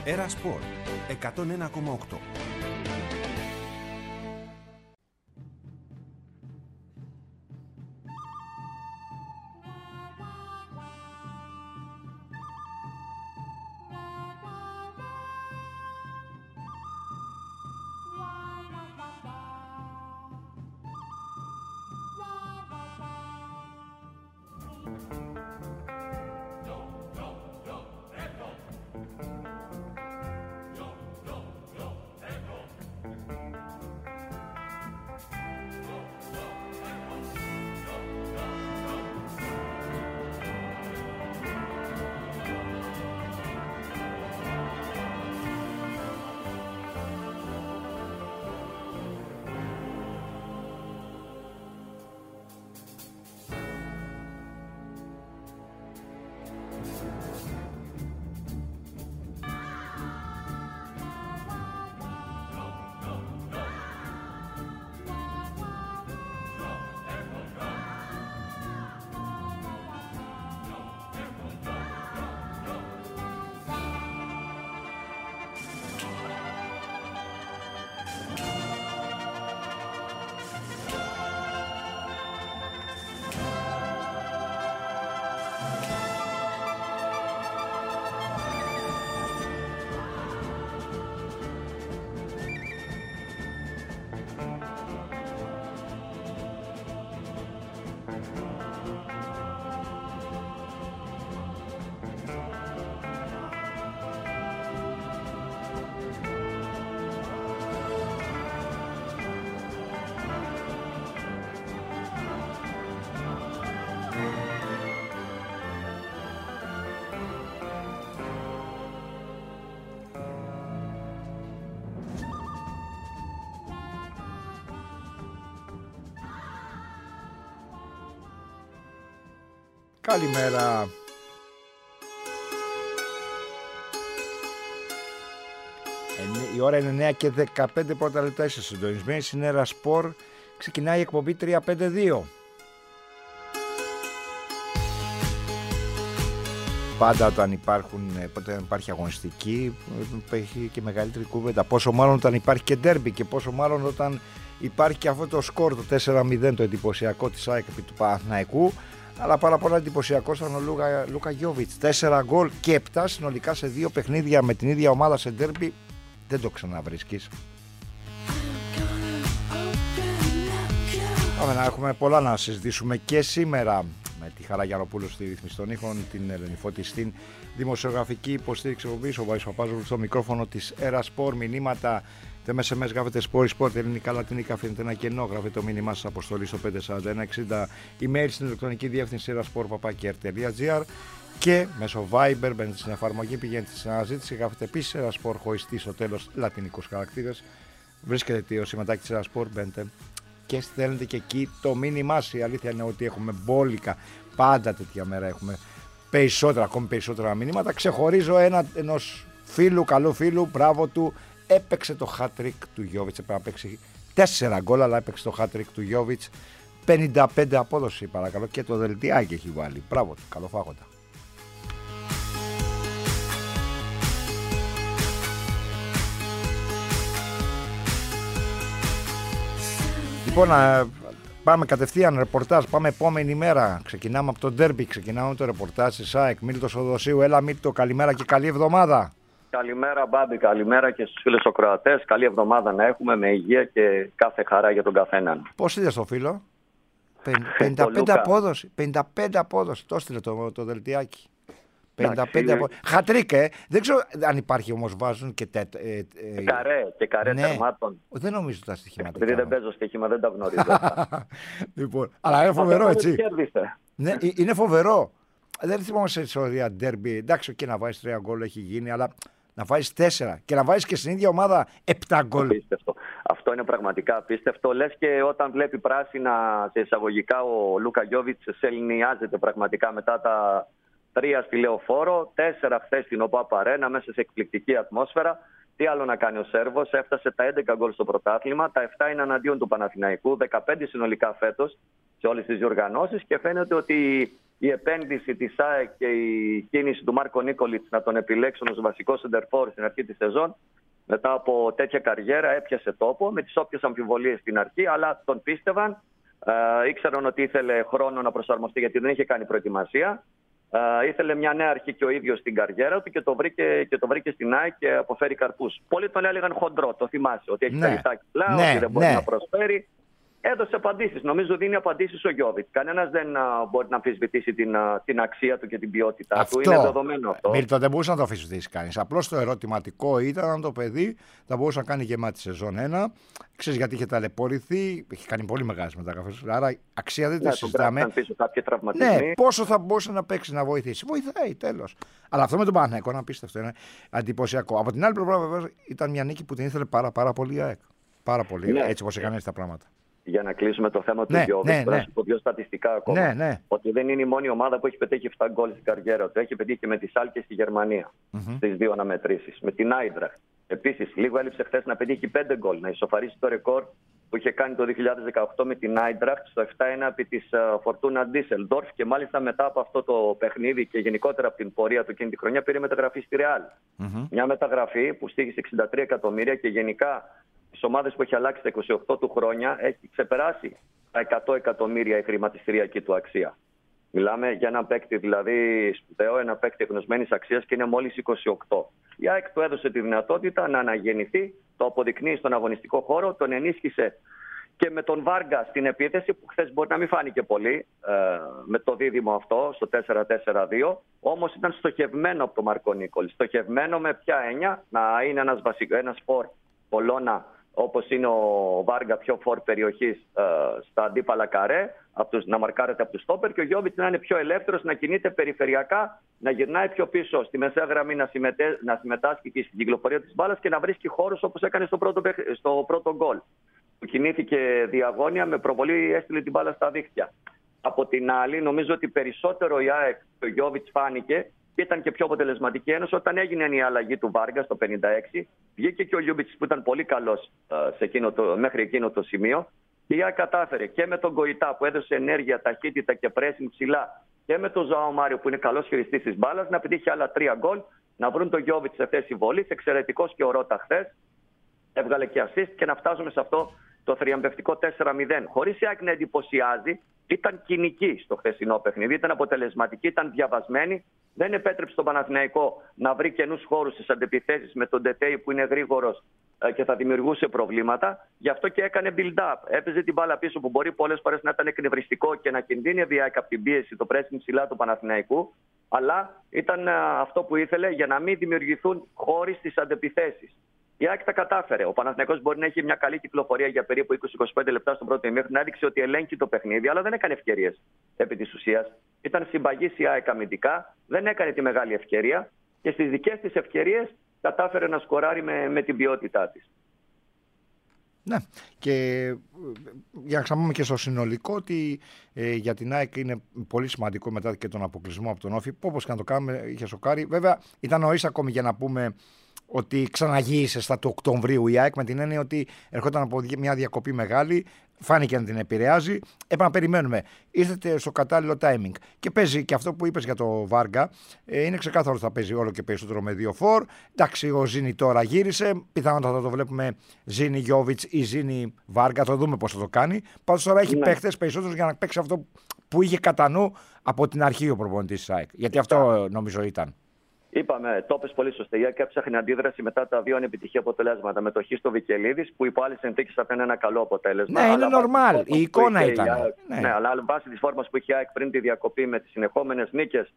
Έρα Σπορ 101,8. Καλημέρα. Η ώρα είναι 9 και 15 πρώτα λεπτά. Είστε συντονισμένοι στην Έρα Σπορ. Ξεκινάει η εκπομπή 352. Πάντα όταν υπάρχει αγωνιστική, έχει και μεγαλύτερη κουβέντα. Πόσο μάλλον όταν υπάρχει και ντέρμπι και πόσο μάλλον όταν υπάρχει και αυτό το σκορ, το 4-0, το εντυπωσιακό της ΑΕΚ επί του Παναθηναϊκού. Αλλά πάρα πολλά εντυπωσιακό ήταν ο Λούκα Γιόβιτς. 4 γκολ και 7 συνολικά σε 2 παιχνίδια με την ίδια ομάδα σε ντέρμπι. Δεν το ξαναβρίσκεις. Πάμε να έχουμε πολλά να συζητήσουμε και σήμερα με τη Χαρά Γιαννοπούλου στη ρύθμιση των ήχων, την Ελένη Φώτη στην δημοσιογραφική υποστήριξη εκπομπής, ο Βάης Παπάζογλου στο μικρόφωνο της Έρα Σπορ. Μηνύματα SMS γράφετε Sport, ελληνικά, λατινικά, αφήνετε ένα κενό, γράφετε το μήνυμά σας αποστολή στο 54160, email στην ηλεκτρονική διεύθυνση erasport@rtr.gr και μέσω Viber μπαίνετε στην εφαρμογή, πηγαίνετε στην αναζήτηση, γράφετε επίσης Έρα Σπορ χωριστή στο τέλος λατινικούς χαρακτήρες, βρίσκετε το σηματάκι της Έρα Σπορ, μπαίνετε και στέλνετε και εκεί το μήνυμά σας. Η αλήθεια είναι ότι έχουμε μπόλικα, πάντα τέτοια μέρα έχουμε περισσότερα, ακόμη περισσότερα μηνύματα. Ξεχωρίζω ενός φίλου, καλού φίλου, μπράβο του. Έπαιξε το hat-trick του Γιόβιτς, έπρεπε να παίξει 4 γκολ, αλλά έπαιξε το hat-trick του Γιόβιτς. 55 απόδοση παρακαλώ και το δελτιάκι έχει βάλει. Μπράβο του, καλοφάγοντα. Λοιπόν, πάμε κατευθείαν ρεπορτάζ, πάμε επόμενη μέρα. Ξεκινάμε από το ντέρμπι, ξεκινάμε το ρεπορτάζ της ΑΕΚ. Μίλτος Οδοσίου, έλα Μίλτο, καλημέρα και καλή εβδομάδα. Καλημέρα Μπάμπη, καλημέρα και στους φίλους ακροατές. Καλή εβδομάδα να έχουμε με υγεία και κάθε χαρά για τον καθέναν. Πώς είδες το φίλο? 55 απόδοση, 55 απόδοση, το έστειλε το δελτιάκι. 55 απόδοση. Χατρίκ, δεν ξέρω αν υπάρχει όμως, βάζουν και καρέ ναι, τερμάτων. Δεν νομίζω τα στοιχηματικά. Επειδή δεν παίζω στοίχημα, δεν τα γνωρίζω. Λοιπόν, αλλά είναι φοβερό, έτσι. Κέρδισε. Ναι, είναι φοβερό. Δεν θυμόμαστε σε ιστορία ντέρμπι. Εντάξει, και να βάζεις 3 γκολ έχει γίνει, αλλά να βάζεις 4 και να βάζεις και στην ίδια ομάδα 7 γκολ. Απίστευτο. Αυτό είναι πραγματικά απίστευτο. Λες και όταν βλέπει πράσινα σε εισαγωγικά ο Λούκα Γιόβιτς σεληνιάζεται πραγματικά μετά τα 3 στη Λεωφόρο, 4 χθες στην ΟΠΑΠ Αρένα μέσα σε εκπληκτική ατμόσφαιρα. Τι άλλο να κάνει ο Σέρβος, έφτασε τα 11 γκολ στο πρωτάθλημα, τα 7 είναι εναντίον του Παναθηναϊκού, 15 συνολικά φέτος σε όλες τις διοργανώσεις και φαίνεται ότι η επένδυση της ΑΕΚ και η κίνηση του Μάρκο Νίκολιτς να τον επιλέξουν ως βασικό σεντερφόρ στην αρχή της σεζόν, μετά από τέτοια καριέρα έπιασε τόπο με τις όποιες αμφιβολίες στην αρχή, αλλά τον πίστευαν. Ήξεραν ότι ήθελε χρόνο να προσαρμοστεί γιατί δεν είχε κάνει προετοιμασία. Ήθελε μια νέα αρχή και ο ίδιος στην καριέρα του και το βρήκε στην ΑΕΚ και αποφέρει καρπούς. Πολλοί τον έλεγαν χοντρό, το θυμάσαι, ότι έχει περιστά κιλά, ότι δεν μπορεί να προσφέρει. Έδωσε απαντήσεις. Νομίζω δίνει απαντήσεις ο Γιόβιτς. Κανένας δεν μπορεί να αμφισβητήσει την αξία του και την ποιότητά του. Είναι δεδομένο αυτό. Μίλτο, δεν μπορούσε να το αμφισβητήσει κανείς. Απλώς το ερωτηματικό ήταν αν το παιδί θα μπορούσε να κάνει γεμάτη σεζόν 1. Ξέρεις γιατί είχε ταλαιπωρηθεί, είχε κάνει πολύ μεγάλες μεταγραφές. Άρα αξία δεν τη συζητάμε. Ναι, πόσο θα μπορούσε να παίξει, να βοηθήσει. Βοηθάει, τέλος. Αλλά αυτό με τον Παναθηναϊκό είναι απίστευτο. Είναι εντυπωσιακό. Από την άλλη πλευρά, βέβαια, ήταν μια νίκη που την ήθελε πάρα πολύ η ΑΕΚ. Πάρα πολύ, ναι, έτσι όπως έκανε έτσι τα πράγματα. Για να κλείσουμε το θέμα του Γιόβιτς, να σου πω δύο στατιστικά ακόμα. Ότι δεν είναι η μόνη ομάδα που έχει πετύχει 7 γκολ στην καριέρα του. Έχει πετύχει και με τη Σάλκε στη Γερμανία στις δύο αναμετρήσεις. Με την Άιντραχτ. Επίσης, λίγο έλειψε χθες να πετύχει 5 γκολ, να ισοφαρίσει το ρεκόρ που είχε κάνει το 2018 με την Άιντραχτ στο 7-1 επί της Φορτούνα Ντίσελντορφ. Και μάλιστα μετά από αυτό το παιχνίδι και γενικότερα από την πορεία του εκείνη τη χρονιά πήρε μεταγραφή στη Ρεάλ. Μια μεταγραφή που στοίχησε 63 εκατομμύρια και γενικά τις ομάδες που έχει αλλάξει τα 28 του χρόνια έχει ξεπεράσει τα 100 εκατομμύρια η χρηματιστηριακή του αξία. Μιλάμε για ένα παίκτη δηλαδή σπουδαίο, ένα παίκτη γνωσμένης αξίας και είναι μόλις 28. Η ΑΕΚ του έδωσε τη δυνατότητα να αναγεννηθεί, το αποδεικνύει στον αγωνιστικό χώρο, τον ενίσχυσε και με τον Βάργκα στην επίθεση που χθες μπορεί να μην φάνηκε πολύ με το δίδυμο αυτό στο 4-4-2. Όμως ήταν στοχευμένο από τον Μάρκο Νίκολιτς. Στοχευμένο με ποια έννοια? Να είναι ένας φορ κολόνα όπως είναι ο Βάργκα, πιο φορ περιοχής στα αντίπαλα καρέ, να μαρκάρεται από τους στόπερ, και ο Γιόβιτς να είναι πιο ελεύθερος, να κινείται περιφερειακά, να γυρνάει πιο πίσω στη μεσαία γραμμή, να συμμετάσχει και στην κυκλοφορία της μπάλας και να βρίσκει χώρους όπως έκανε στο πρώτο γκολ. Που κινήθηκε διαγώνια, με προβολή έστειλε την μπάλα στα δίχτυα. Από την άλλη, νομίζω ότι περισσότερο η ΑΕΚ, ο Γιόβιτς φάνηκε και ήταν και πιο αποτελεσματική ένωση όταν έγινε η αλλαγή του Βάργκα στο 56. Βγήκε και ο Λιούμπιτς που ήταν πολύ καλός μέχρι εκείνο το σημείο. Και η ΑΕΚ κατάφερε και με τον Γκοϊτά που έδωσε ενέργεια, ταχύτητα και πρέσινγκ ψηλά, και με τον Ζωάο Μάριο που είναι καλός χειριστής της μπάλας, να πετύχει άλλα 3 γκολ, να βρουν τον Γιόβιτς σε θέση βολής. Εξαιρετικός και ο Ρώτα χθες. Έβγαλε και assist και να φτάσουμε σε αυτό το θριαμβευτικό 4-0. Χωρίς η ΑΕΚ να εντυπωσιάζει, ήταν κοινική στο χθεσινό παιχνίδι, ήταν αποτελεσματική, ήταν διαβασμένη. Δεν επέτρεψε στον Παναθηναϊκό να βρει καινούς χώρους στις αντεπιθέσεις με τον Ντετέι που είναι γρήγορος και θα δημιουργούσε προβλήματα. Γι' αυτό και έκανε build-up. Έπαιζε την μπάλα πίσω που μπορεί πολλές φορές να ήταν εκνευριστικό και να κινδύνευε η ΑΕΚ από την πίεση, το pressing ψηλά του Παναθηναϊκού. Αλλά ήταν αυτό που ήθελε για να μην δημιουργηθούν χώροι στις αντεπιθέσεις. Η ΑΕΚ τα κατάφερε. Ο Παναθηναϊκός μπορεί να έχει μια καλή κυκλοφορία για περίπου 20-25 λεπτά στον πρώτο ημίχρονο, να έδειξε ότι ελέγχει το παιχνίδι, αλλά δεν έκανε ευκαιρίες επί της ουσίας. Ήταν συμπαγής η ΑΕΚ αμυντικά, δεν έκανε τη μεγάλη ευκαιρία και στις δικές της ευκαιρίες κατάφερε να σκοράρει με την ποιότητά της. Ναι, και για να ξαναπούμε και στο συνολικό ότι για την ΑΕΚ είναι πολύ σημαντικό μετά και τον αποκλεισμό από τον Όφη, που όπως και να το κάνουμε είχε σοκάρει. Βέβαια ήταν νωρίς ακόμη για να πούμε ότι ξαναγύρισε στα του Οκτωβρίου η ΑΕΚ, με την έννοια ότι ερχόταν από μια διακοπή μεγάλη, φάνηκε να την επηρεάζει. Έπρεπε να περιμένουμε. Ήρθατε στο κατάλληλο timing. Και παίζει και αυτό που είπες για το Βάργκα. Είναι ξεκάθαρο ότι θα παίζει όλο και περισσότερο με 2 φορ. Εντάξει, ο Ζήνη τώρα γύρισε. Πιθανότατα θα το βλέπουμε Ζήνη Γιόβιτς ή Ζήνη Βάργκα. Θα δούμε πώς θα το κάνει. Πάντως τώρα έχει παίχτες περισσότερους για να παίξει αυτό που είχε κατά νου από την αρχή ο προπονητής της ΑΕΚ. Γιατί αυτό νομίζω ήταν. Είπαμε, το είπες πολύ σωστά. Η ΑΕΚ έψαχνε αντίδραση μετά τα 2 ανεπιτυχή αποτελέσματα. Με το χ στο Βικελίδης, που υπό άλλες συνθήκες θα ήταν ένα καλό αποτέλεσμα. Ναι, είναι normal. Η εικόνα ήταν. Ναι, αλλά βάσει της φόρμας που είχε η ΑΕΚ πριν τη διακοπή, με τις συνεχόμενες νίκες,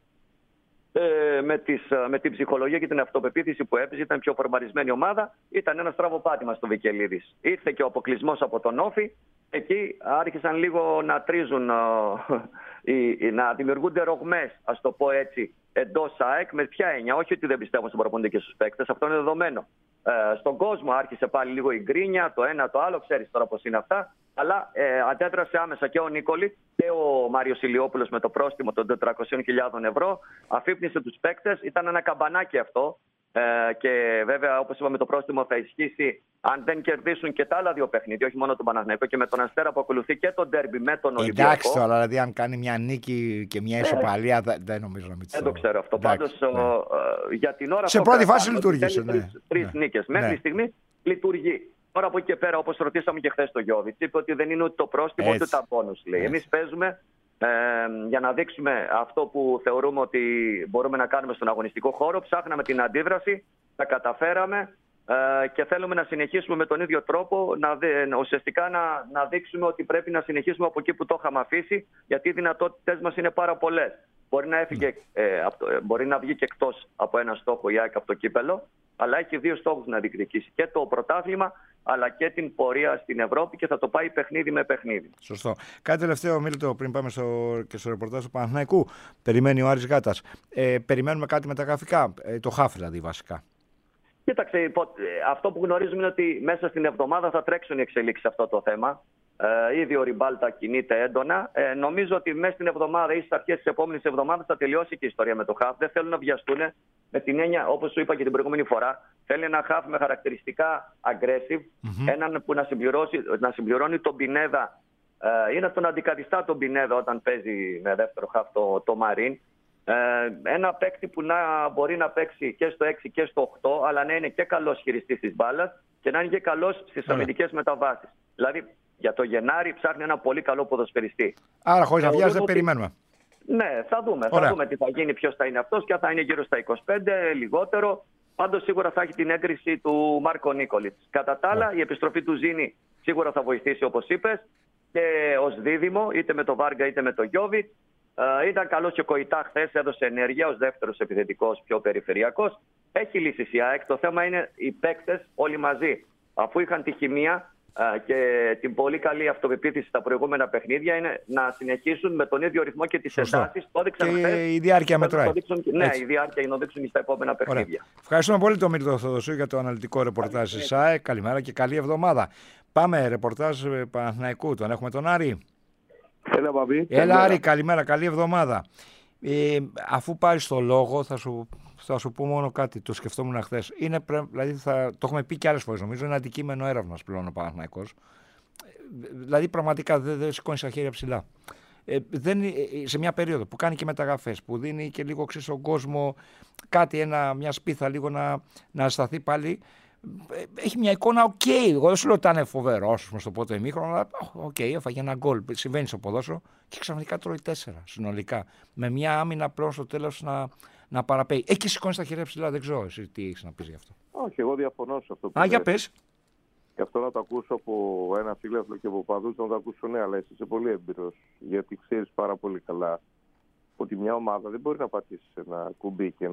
με την ψυχολογία και την αυτοπεποίθηση που έπαιζε, ήταν πιο φορμαρισμένη ομάδα. Ήταν ένα στραβοπάτημα στο Βικελίδης. Ήρθε και ο αποκλεισμός από τον Όφη. Εκεί άρχισαν λίγο να τρίζουν, να δημιουργούνται ρογμές, ας το πω έτσι, εντός ΑΕΚ. Με ποια έννοια? Όχι ότι δεν πιστεύω στον προπονητή και στους παίκτες, αυτό είναι δεδομένο. Στον κόσμο άρχισε πάλι λίγο η γκρίνια, το ένα το άλλο, ξέρεις τώρα πώς είναι αυτά. Αλλά αντέδρασε άμεσα και ο Νίκολιτς και ο Μάριος Ηλιόπουλος με το πρόστιμο των 400.000 ευρώ. Αφύπνισε τους παίκτες, ήταν ένα καμπανάκι αυτό. Και βέβαια, όπως είπαμε, το πρόστιμο θα ισχύσει αν δεν κερδίσουν και τα άλλα δύο παιχνίδια, όχι μόνο τον Παναθηναϊκό, και με τον Αστέρα που ακολουθεί και τον ντέρμπι με τον Ολυμπιακό. Εντάξει τώρα, δηλαδή αν κάνει μια νίκη και μια ισοπαλία, δεν νομίζω να μην δεν το ξέρω αυτό. Πάντως, για την ώρα. Σε πρώτη φάση λειτουργήσε. Τρεις νίκες. Μέχρι στιγμή λειτουργεί. Τώρα από εκεί και πέρα, όπως ρωτήσαμε και χθες τον Γιώβιτς, είπε ότι δεν είναι ούτε το πρόστιμο ούτε τα μπόνους. Εμείς παίζουμε για να δείξουμε αυτό που θεωρούμε ότι μπορούμε να κάνουμε στον αγωνιστικό χώρο. Ψάχναμε την αντίδραση, τα καταφέραμε και θέλουμε να συνεχίσουμε με τον ίδιο τρόπο, ουσιαστικά να δείξουμε ότι πρέπει να συνεχίσουμε από εκεί που το είχαμε αφήσει, γιατί οι δυνατότητες μας είναι πάρα πολλές. Μπορεί να βγει και εκτός από ένα στόχο η ΑΕΚ από το κύπελο, αλλά έχει δύο στόχους να διεκδικήσει, και το πρωτάθλημα αλλά και την πορεία στην Ευρώπη, και θα το πάει παιχνίδι με παιχνίδι. Σωστό. Κάτι τελευταίο, Μίλτο, πριν πάμε και στο ρεπορτάζ του Παναθηναϊκού. Περιμένει ο Άρης Γάτας. Περιμένουμε κάτι με τα γραφικά, το χάφ δηλαδή βασικά. Κοίταξε, αυτό που γνωρίζουμε είναι ότι μέσα στην εβδομάδα θα τρέξουν οι εξελίξεις σε αυτό το θέμα. Ήδη ο Ριμπάλτα κινείται έντονα. Νομίζω ότι μέσα στην εβδομάδα ή στις αρχές της επόμενης εβδομάδας θα τελειώσει και η ιστορία με το χαφ. Δεν θέλουν να βιαστούν, με την έννοια, όπως σου είπα και την προηγούμενη φορά, θέλει ένα χαφ με χαρακτηριστικά aggressive, έναν που να συμπληρώνει τον Πινέδα ή να τον αντικαθιστά τον Πινέδα όταν παίζει με δεύτερο χαφ το Μαρίν. Ένα παίκτη που να μπορεί να παίξει και στο 6 και στο 8, αλλά να είναι και καλός χειριστής της μπάλας και να είναι και καλός στις αμυντικές μεταβάσεις. Δηλαδή, για το Γενάρη ψάχνει ένα πολύ καλό ποδοσφαιριστή. Άρα, χωρίς να βιάζεται, περιμένουμε. Ναι, θα δούμε. Θα δούμε τι θα γίνει, ποιος θα είναι αυτός, και αν θα είναι γύρω στα 25, λιγότερο. Πάντως, σίγουρα θα έχει την έγκριση του Μάρκο Νίκολιτς. Κατά τα άλλα, η επιστροφή του Ζήνη σίγουρα θα βοηθήσει, όπως είπες, και ως δίδυμο, είτε με το Βάργα είτε με το Γιώβιτς. Ήταν καλός και ο Κοϊτά χθες, έδωσε ενέργεια ως δεύτερος επιθετικός, πιο περιφερειακός. Έχει λύσει η ΑΕΚ. Το θέμα είναι οι παίκτες όλοι μαζί. Αφού είχαν τη χημεία και την πολύ καλή αυτοπεποίθηση στα προηγούμενα παιχνίδια, είναι να συνεχίσουν με τον ίδιο ρυθμό και τις εντάσεις. Το έδειξαν χθες. Και η διάρκεια μετράει. Ναι, η διάρκεια είναι να δείξουν στα επόμενα παιχνίδια. Ευχαριστούμε πολύ τον Μίλτο Θοδοσίου για το αναλυτικό ρεπορτάζ της ΑΕΚ. Καλημέρα και καλή εβδομάδα. Πάμε ρεπορτάζ Παναθηναϊκού. Τον έχουμε τον Άρη. Έλα, Παπί. Έλα, Άρη, καλημέρα, καλή εβδομάδα. Αφού πάρεις το λόγο, θα σου πω μόνο κάτι. Το σκεφτόμουν χθες. Δηλαδή, το έχουμε πει και άλλες φορές. Νομίζω είναι αντικείμενο έρευνας πλέον ο Παναθηναϊκός. Δηλαδή, πραγματικά δεν σηκώνει τα χέρια ψηλά. Σε μια περίοδο που κάνει και μεταγραφές, που δίνει και λίγο στον κόσμο κάτι, μια σπίθα λίγο να σταθεί πάλι. Έχει μια εικόνα εγώ δεν σου λέω ότι ήταν φοβερός στο πρώτο ημίχρονο, αλλά έφαγε ένα γκολ. Συμβαίνει στο ποδόσφαιρο και ξαφνικά τρώει 4 συνολικά. Με μια άμυνα πλέον στο τέλος να παραπέει. Έχει σηκώνει τα χέρια ψηλά, δεν ξέρω εσύ τι έχεις να πεις γι' αυτό. Όχι, εγώ διαφωνώ σε αυτό που για πες. Και αυτό να το ακούσω από ένα φίλο και από παδούς, να το ακούσω, ναι, αλλά εσύ είσαι πολύ έμπειρος. Γιατί ξέρεις πάρα πολύ καλά ότι μια ομάδα δεν μπορεί να πατήσει ένα κουμπί και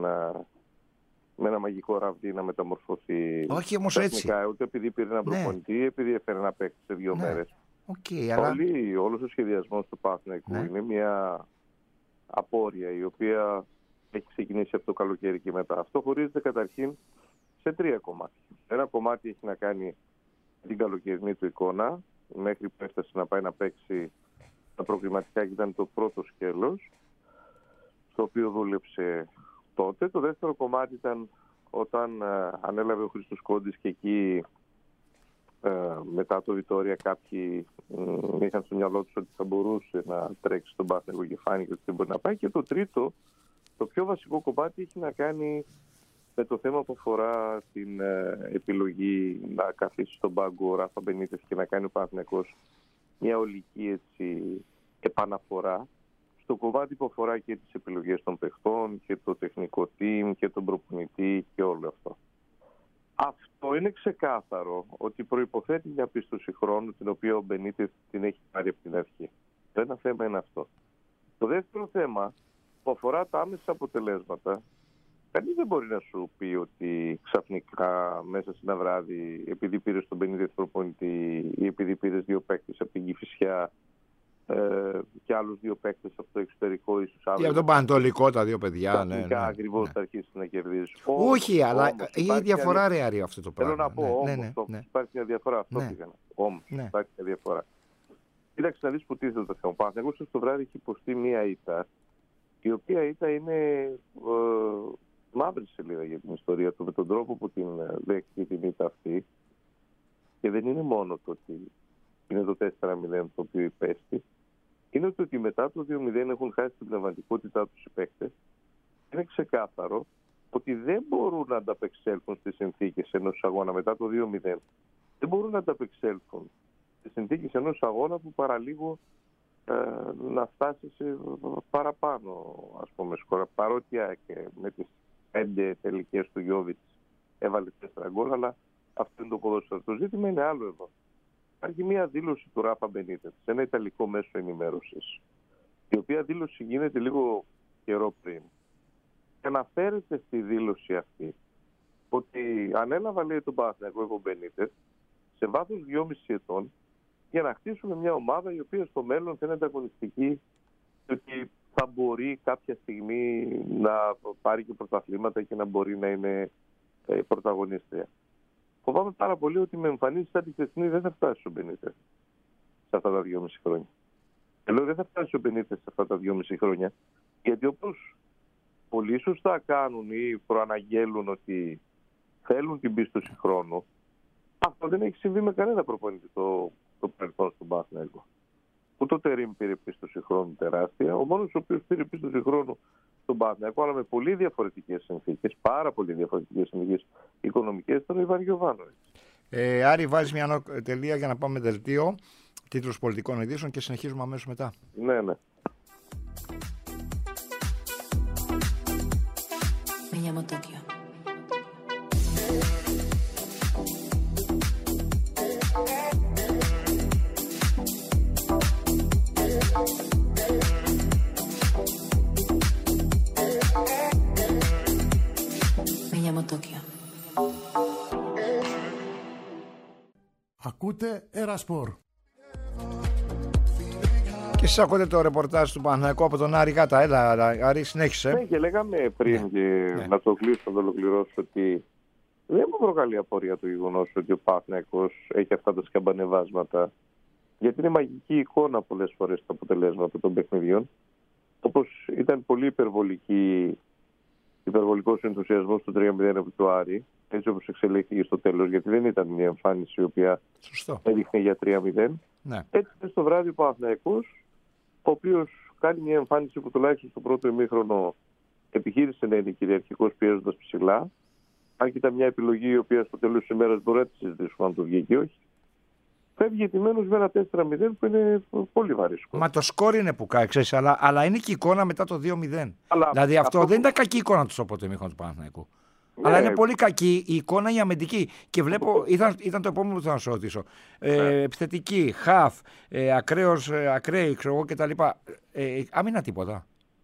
με ένα μαγικό ραβδί να μεταμορφωθεί. Όχι όμως έτσι. Ούτε επειδή πήρε ένα προπονητή, επειδή έφερε ένα παίκτη σε 2 μέρες. Αλλά... Όλος ο σχεδιασμός του Παναθηναϊκού είναι μια απόρρεια η οποία έχει ξεκινήσει από το καλοκαίρι και μετά. Αυτό χωρίζεται καταρχήν σε 3 κομμάτια. Ένα κομμάτι έχει να κάνει με την καλοκαιρινή του εικόνα, μέχρι που έφτασε να πάει να παίξει τα προβληματικά, και ήταν το πρώτο σκέλος, στο οποίο δούλεψε τότε. Το δεύτερο κομμάτι ήταν όταν ανέλαβε ο Χρήστος Κόντης, και εκεί μετά το Βιτόρια κάποιοι είχαν στο μυαλό τους ότι θα μπορούσε να τρέξει στον Παναθηναϊκό και φάνηκε ότι δεν μπορεί να πάει. Και το τρίτο, το πιο βασικό κομμάτι, έχει να κάνει με το θέμα που αφορά την επιλογή να καθίσει στον πάγκο ο Ράφα Μπενίτες και να κάνει ο Παναθηναϊκός μια ολική επαναφορά στο κομμάτι που αφορά και τις επιλογές των παιχτών και το τεχνικό team και τον προπονητή και όλο αυτό. Αυτό είναι ξεκάθαρο ότι προϋποθέτει μια πίστοση χρόνου, την οποία ο Μπενίτες την έχει πάρει από την αρχή. Το ένα θέμα είναι αυτό. Το δεύτερο θέμα που αφορά τα άμεσα αποτελέσματα, κανείς δεν μπορεί να σου πει ότι ξαφνικά μέσα σε ένα βράδυ, επειδή πήρες τον Μπενίτες προπονητή ή επειδή πήρες 2 παίκτες από την Κηφισιά και άλλους 2 παίκτες από το εξωτερικό, ίσως ή από τον Πανατολικό, τα 2 παιδιά. Ακριβώς θα αρχίσει να κερδίζεις. Όχι, αλλά έχει διαφορά ρεάρια αυτό το πράγμα. Θέλω να πω όμως, υπάρχει μια διαφορά. Αυτό πήγα. Όμως υπάρχει μια διαφορά. Κοίταξε να δεις που τίθεται το θέμα. Ο Παναθηναϊκός το βράδυ έχει υποστεί μια ήττα, η οποία ήττα είναι μαύρη σελίδα για την ιστορία του, με τον τρόπο που την δέχτηκε την ήττα αυτή. Και δεν είναι μόνο το ότι είναι το 4-0 το οποίο υπέστη, είναι ότι μετά το 2-0 έχουν χάσει την πνευματικότητά τους οι παίκτες. Είναι ξεκάθαρο ότι δεν μπορούν να ανταπεξέλθουν στις συνθήκες ενός αγώνα μετά το 2-0. Δεν μπορούν να ανταπεξέλθουν στις συνθήκες ενός αγώνα που παραλίγο να φτάσει σε παραπάνω, ας πούμε, σκορ. Παρότι και με τις 5 τελικές του Γιόβιτς έβαλε 4 γκολ, αλλά αυτό είναι το ποδόσφαιρο. Το ζήτημα είναι άλλο εδώ. Υπάρχει μια δήλωση του Ράφα Μπενίτες σε ένα ιταλικό μέσο ενημέρωσης, η οποία δήλωση γίνεται λίγο καιρό πριν. Και αναφέρεται στη δήλωση αυτή ότι ανέλαβα, λέει, τον Παναθηναϊκό ο Μπενίτες σε βάθος 2,5 ετών για να χτίσουμε μια ομάδα η οποία στο μέλλον θα είναι ανταγωνιστική και ότι θα μπορεί κάποια στιγμή να πάρει και πρωταθλήματα και να μπορεί να είναι πρωταγωνίστρια. Φοβάμαι πάρα πολύ ότι με εμφανίσεις σαν τη χθεσινή δεν θα φτάσει ο Μπενίτες σε αυτά τα 2,5 χρόνια. Λέω δεν θα φτάσει ο Μπενίτες σε αυτά τα 2,5 χρόνια, γιατί όπως πολύ σωστά κάνουν ή προαναγγέλουν ότι θέλουν την πίστοση χρόνου, αυτό δεν έχει συμβεί με κανένα προπονητή το παρελθόν στον Παναθηναϊκό. Ούτε ο Τερίμ πήρε πίστοση χρόνου τεράστια. Ο μόνος ο οποίος πήρε πίστοση χρόνου στον Παναθηναϊκό, αλλά με πολύ διαφορετικές συνθήκες, πάρα πολύ διαφορετικές συνθήκες οικονομικές, ήταν ο Ιβάν Γιοβάνοβιτς. Άρη, βάζεις μια τελεία για να πάμε δελτίο, τίτλους πολιτικών ειδήσεων και συνεχίζουμε αμέσως μετά. Ναι, ναι. Me llamo Tokio. Me llamo Tokio. Ακούτε Ερασπορ. Και εσείς ακούτε το ρεπορτάζ του Παναθηναϊκού από τον Άρη Γάτα. Έλα, Άρη, συνέχισε. Ναι, και λέγαμε πριν και να το κλείσω, να το ολοκληρώσω, ότι δεν μου προκαλεί απορία το γεγονός ότι ο Παναθηναϊκός έχει αυτά τα σκαμπανεβάσματα. Γιατί είναι μαγική εικόνα πολλές φορές τα αποτελέσματα των παιχνιδιών. Όπως ήταν πολύ υπερβολικός ενθουσιασμός του 3-0 από το Άρη, έτσι όπως εξελίχθηκε στο τέλος, γιατί δεν ήταν μια εμφάνιση η οποία έδειχνε για 3-0. Ναι. Έτσι στο βράδυ ο Παναθηναϊκός, ο οποίος κάνει μια εμφάνιση που τουλάχιστον στο πρώτο ημίχρονο επιχείρησε να είναι κυριαρχικός πιέζοντας ψηλά. Αν και ήταν μια επιλογή η οποία στο τέλος της ημέρας μπορεί να τη συζητήσουμε αν το βγήκε ή όχι. Φεύγει ετοιμένος με ένα 4-0 που είναι πολύ βαρύ σκορ. Μα το σκορ είναι που ξέρεις, αλλά είναι και η εικόνα μετά το 2-0. Δηλαδή αυτό δεν ήταν κακή εικόνα του στο πρώτο ημίχρονο του Παναθηναϊκού. Ναι. Αλλά είναι πολύ κακή η εικόνα η αμυντική. Και βλέπω, ήταν το επόμενο που θα σου ρωτήσω. Επιθετική, χαφ, ακραίοι, ξέρω εγώ κτλ. Άμυνα τίποτα.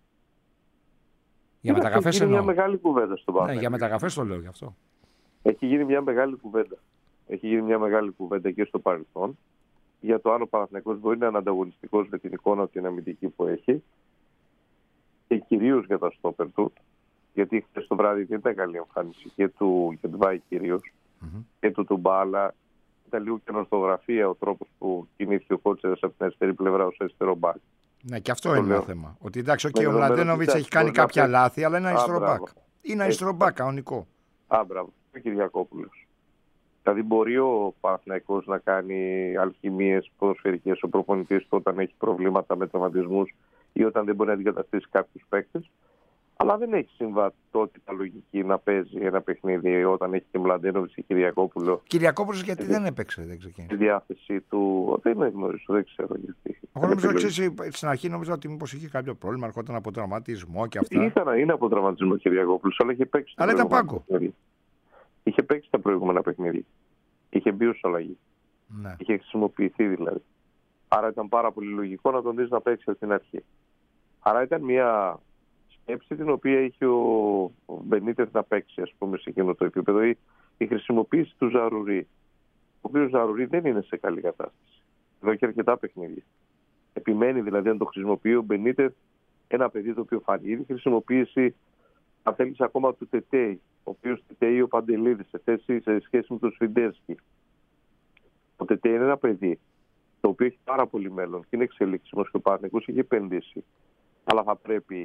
Για μεταγραφές εννοώ. Έχει γίνει μια μεγάλη κουβέντα στον Παναθηναϊκό. Ναι, για μεταγραφές το λέω γι' αυτό. Έχει γίνει μια μεγάλη κουβέντα. Έχει γίνει μια μεγάλη κουβέντα και στο παρελθόν για το αν ο Παναθηναϊκός μπορεί να είναι ανταγωνιστικός με την εικόνα την αμυντική που έχει και κυρίως για τα στόπερ του. Γιατί χθες το βράδυ δεν ήταν καλή εμφάνιση και του Γεντβάη κυρίως και του Τουμπάλα. Ήταν λίγο καινοτογραφία ο τρόπος που κινήθηκε ο Κότσερας από την αριστερή πλευρά ως αριστερό μπακ. Ναι, και αυτό είναι ένα θέμα. Ότι εντάξει, ο Μλαντένοβιτς έχει κάνει κάποια λάθη, αλλά είναι αριστερό μπακ. Είναι αριστερό μπακ, κανονικό. Μπράβο. Ο Κυριακόπουλος. Δηλαδή μπορεί ο Παναθηναϊκός να κάνει αλχημίες ποδοσφαιρικές ο προπονητής του όταν έχει προβλήματα με τραυματισμούς ή όταν δεν μπορεί να αντικαταστήσει κάποιους παίκτες. Αλλά δεν έχει συμβατότητα λογική να παίζει ένα παιχνίδι όταν έχει και Μλαντένοβιτς και Κυριακόπουλο. Κυριακόπουλος γιατί δεν έπαιξε, δεν ξέρω. Τη διάθεση του δεν γνωρίζω, δεν ξέρω γιατί. Εγώ νομίζω στην αρχή νόμιζα ότι μήπως είχε κάποιο πρόβλημα, ερχόταν από τραυματισμό και αυτά. Είναι από τραυματισμό Κυριακόπουλος, αλλά είχε παίξει. Αλλά ήταν πάγκο. Είχε παίξει τα προηγούμενα παιχνίδια. Είχε μπει ως αλλαγή. Ναι. Είχε χρησιμοποιηθεί δηλαδή. Άρα ήταν πάρα πολύ λογικό να τον δεις να παίξει από την αρχή. Άρα ήταν μια σκέψη την οποία είχε ο Μπενίτες να παίξει, ας πούμε, σε εκείνο το επίπεδο. Η χρησιμοποίηση του Ζαρουρί. Ο οποίος Ζαρουρί δεν είναι σε καλή κατάσταση. Εδώ και αρκετά παιχνίδια. Επιμένει δηλαδή να το χρησιμοποιεί ο Μπενίτες, ένα παιδί το οποίο φάνηκε. Η χρησιμοποίηση, αν θέλεις, ακόμα του Τετέι, ο οποίος Τετέι ο Παντελίδης σε σχέση με τον Σφιντέρσκι. Ο Τετέι είναι ένα παιδί το οποίο έχει πάρα πολύ μέλλον και είναι εξελίξιμος και ο Παναθηναϊκός έχει επενδύσει. Αλλά θα πρέπει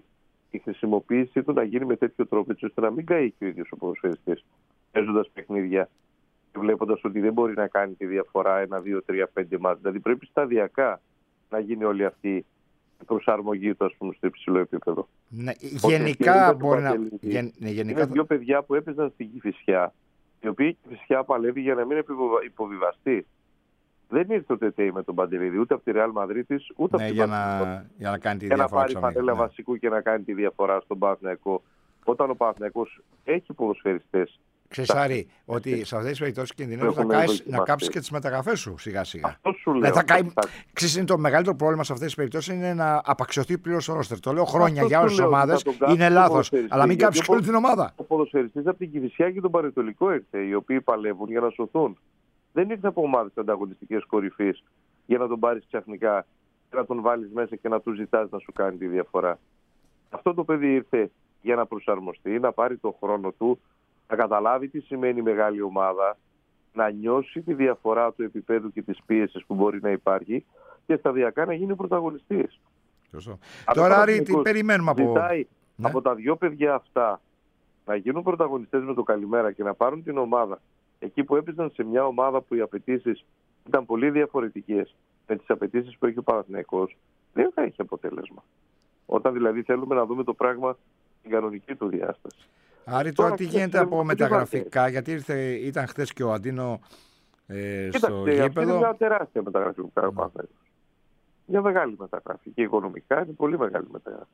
η χρησιμοποίησή του να γίνει με τέτοιο τρόπο, έτσι ώστε να μην καεί και ο ίδιος ο ποδοσφαιριστής παίζοντας παιχνίδια και βλέποντας ότι δεν μπορεί να κάνει τη διαφορά 1, 2, 3, 5 μάτς. Δηλαδή πρέπει σταδιακά να γίνει όλη αυτή η προσαρμογή του, ας πούμε, στο υψηλό επίπεδο. Ναι, γενικά μπορεί να. Είναι δύο παιδιά που έπαιζαν στην Κηφισιά, οι οποίοι η Κηφισιά παλεύει για να μην υποβιβαστεί. Δεν ήρθε ο Τετέι με τον Παντελίδη ούτε από τη Ρεάλ Μαδρίτης ούτε από την για να κάνει τη διαφορά. διαφορά. Για να πάρει φανέλα βασικού και να κάνει τη διαφορά στον Παναθηναϊκό. Όταν ο Παναθηναϊκός έχει ποδοσφαιριστές. Ξέρεις, Άρη, ότι σε αυτές τις περιπτώσεις κινδυνεύεις να κάψεις και τις μεταγραφές σου σιγά-σιγά. Αυτό σου λέω. Ξέρεις, είναι το μεγαλύτερο πρόβλημα σε αυτές τις περιπτώσεις είναι να απαξιωθεί πλήρως ο ρόστερ. Το λέω χρόνια για όλες τις ομάδες. Είναι λάθος. Αλλά μην κάψεις όλη την ομάδα. Ο ποδοσφαιριστής από την Κηφισιά και τον Πανετολικό ήρθε, οι οποίοι παλεύουν για να σωθούν. Δεν ήρθε από ομάδες ανταγωνιστικές κορυφής για να τον πάρεις ξαφνικά και να τον βάλεις μέσα και να του ζητάς να σου κάνει τη διαφορά. Αυτό το παιδί ήρθε για να προσαρμοστεί, να πάρει τον χρόνο του, να καταλάβει τι σημαίνει μεγάλη ομάδα, να νιώσει τη διαφορά του επίπεδου και της πίεσης που μπορεί να υπάρχει και σταδιακά να γίνει πρωταγωνιστής. Τώρα, Άρη, τι περιμένουμε από... Ζητάει από τα δύο παιδιά αυτά να γίνουν πρωταγωνιστές με το καλημέρα και να πάρουν την ομάδα εκεί που έπαιζαν σε μια ομάδα που οι απαιτήσεις ήταν πολύ διαφορετικές με τις απαιτήσεις που έχει ο Παναθηναϊκός, δεν θα έχει αποτέλεσμα. Όταν δηλαδή θέλουμε να δούμε το πράγμα στην κανονική του διάσταση. Άρη, τώρα τι γίνεται από μεταγραφικά, γιατί ήταν χθες και ο Αντίνο στο γήπεδο. Είναι μια τεράστια μεταγραφή που κάνει ο Παναθηναϊκός. Μια μεγάλη μεταγραφή και οικονομικά είναι πολύ μεγάλη μεταγραφή.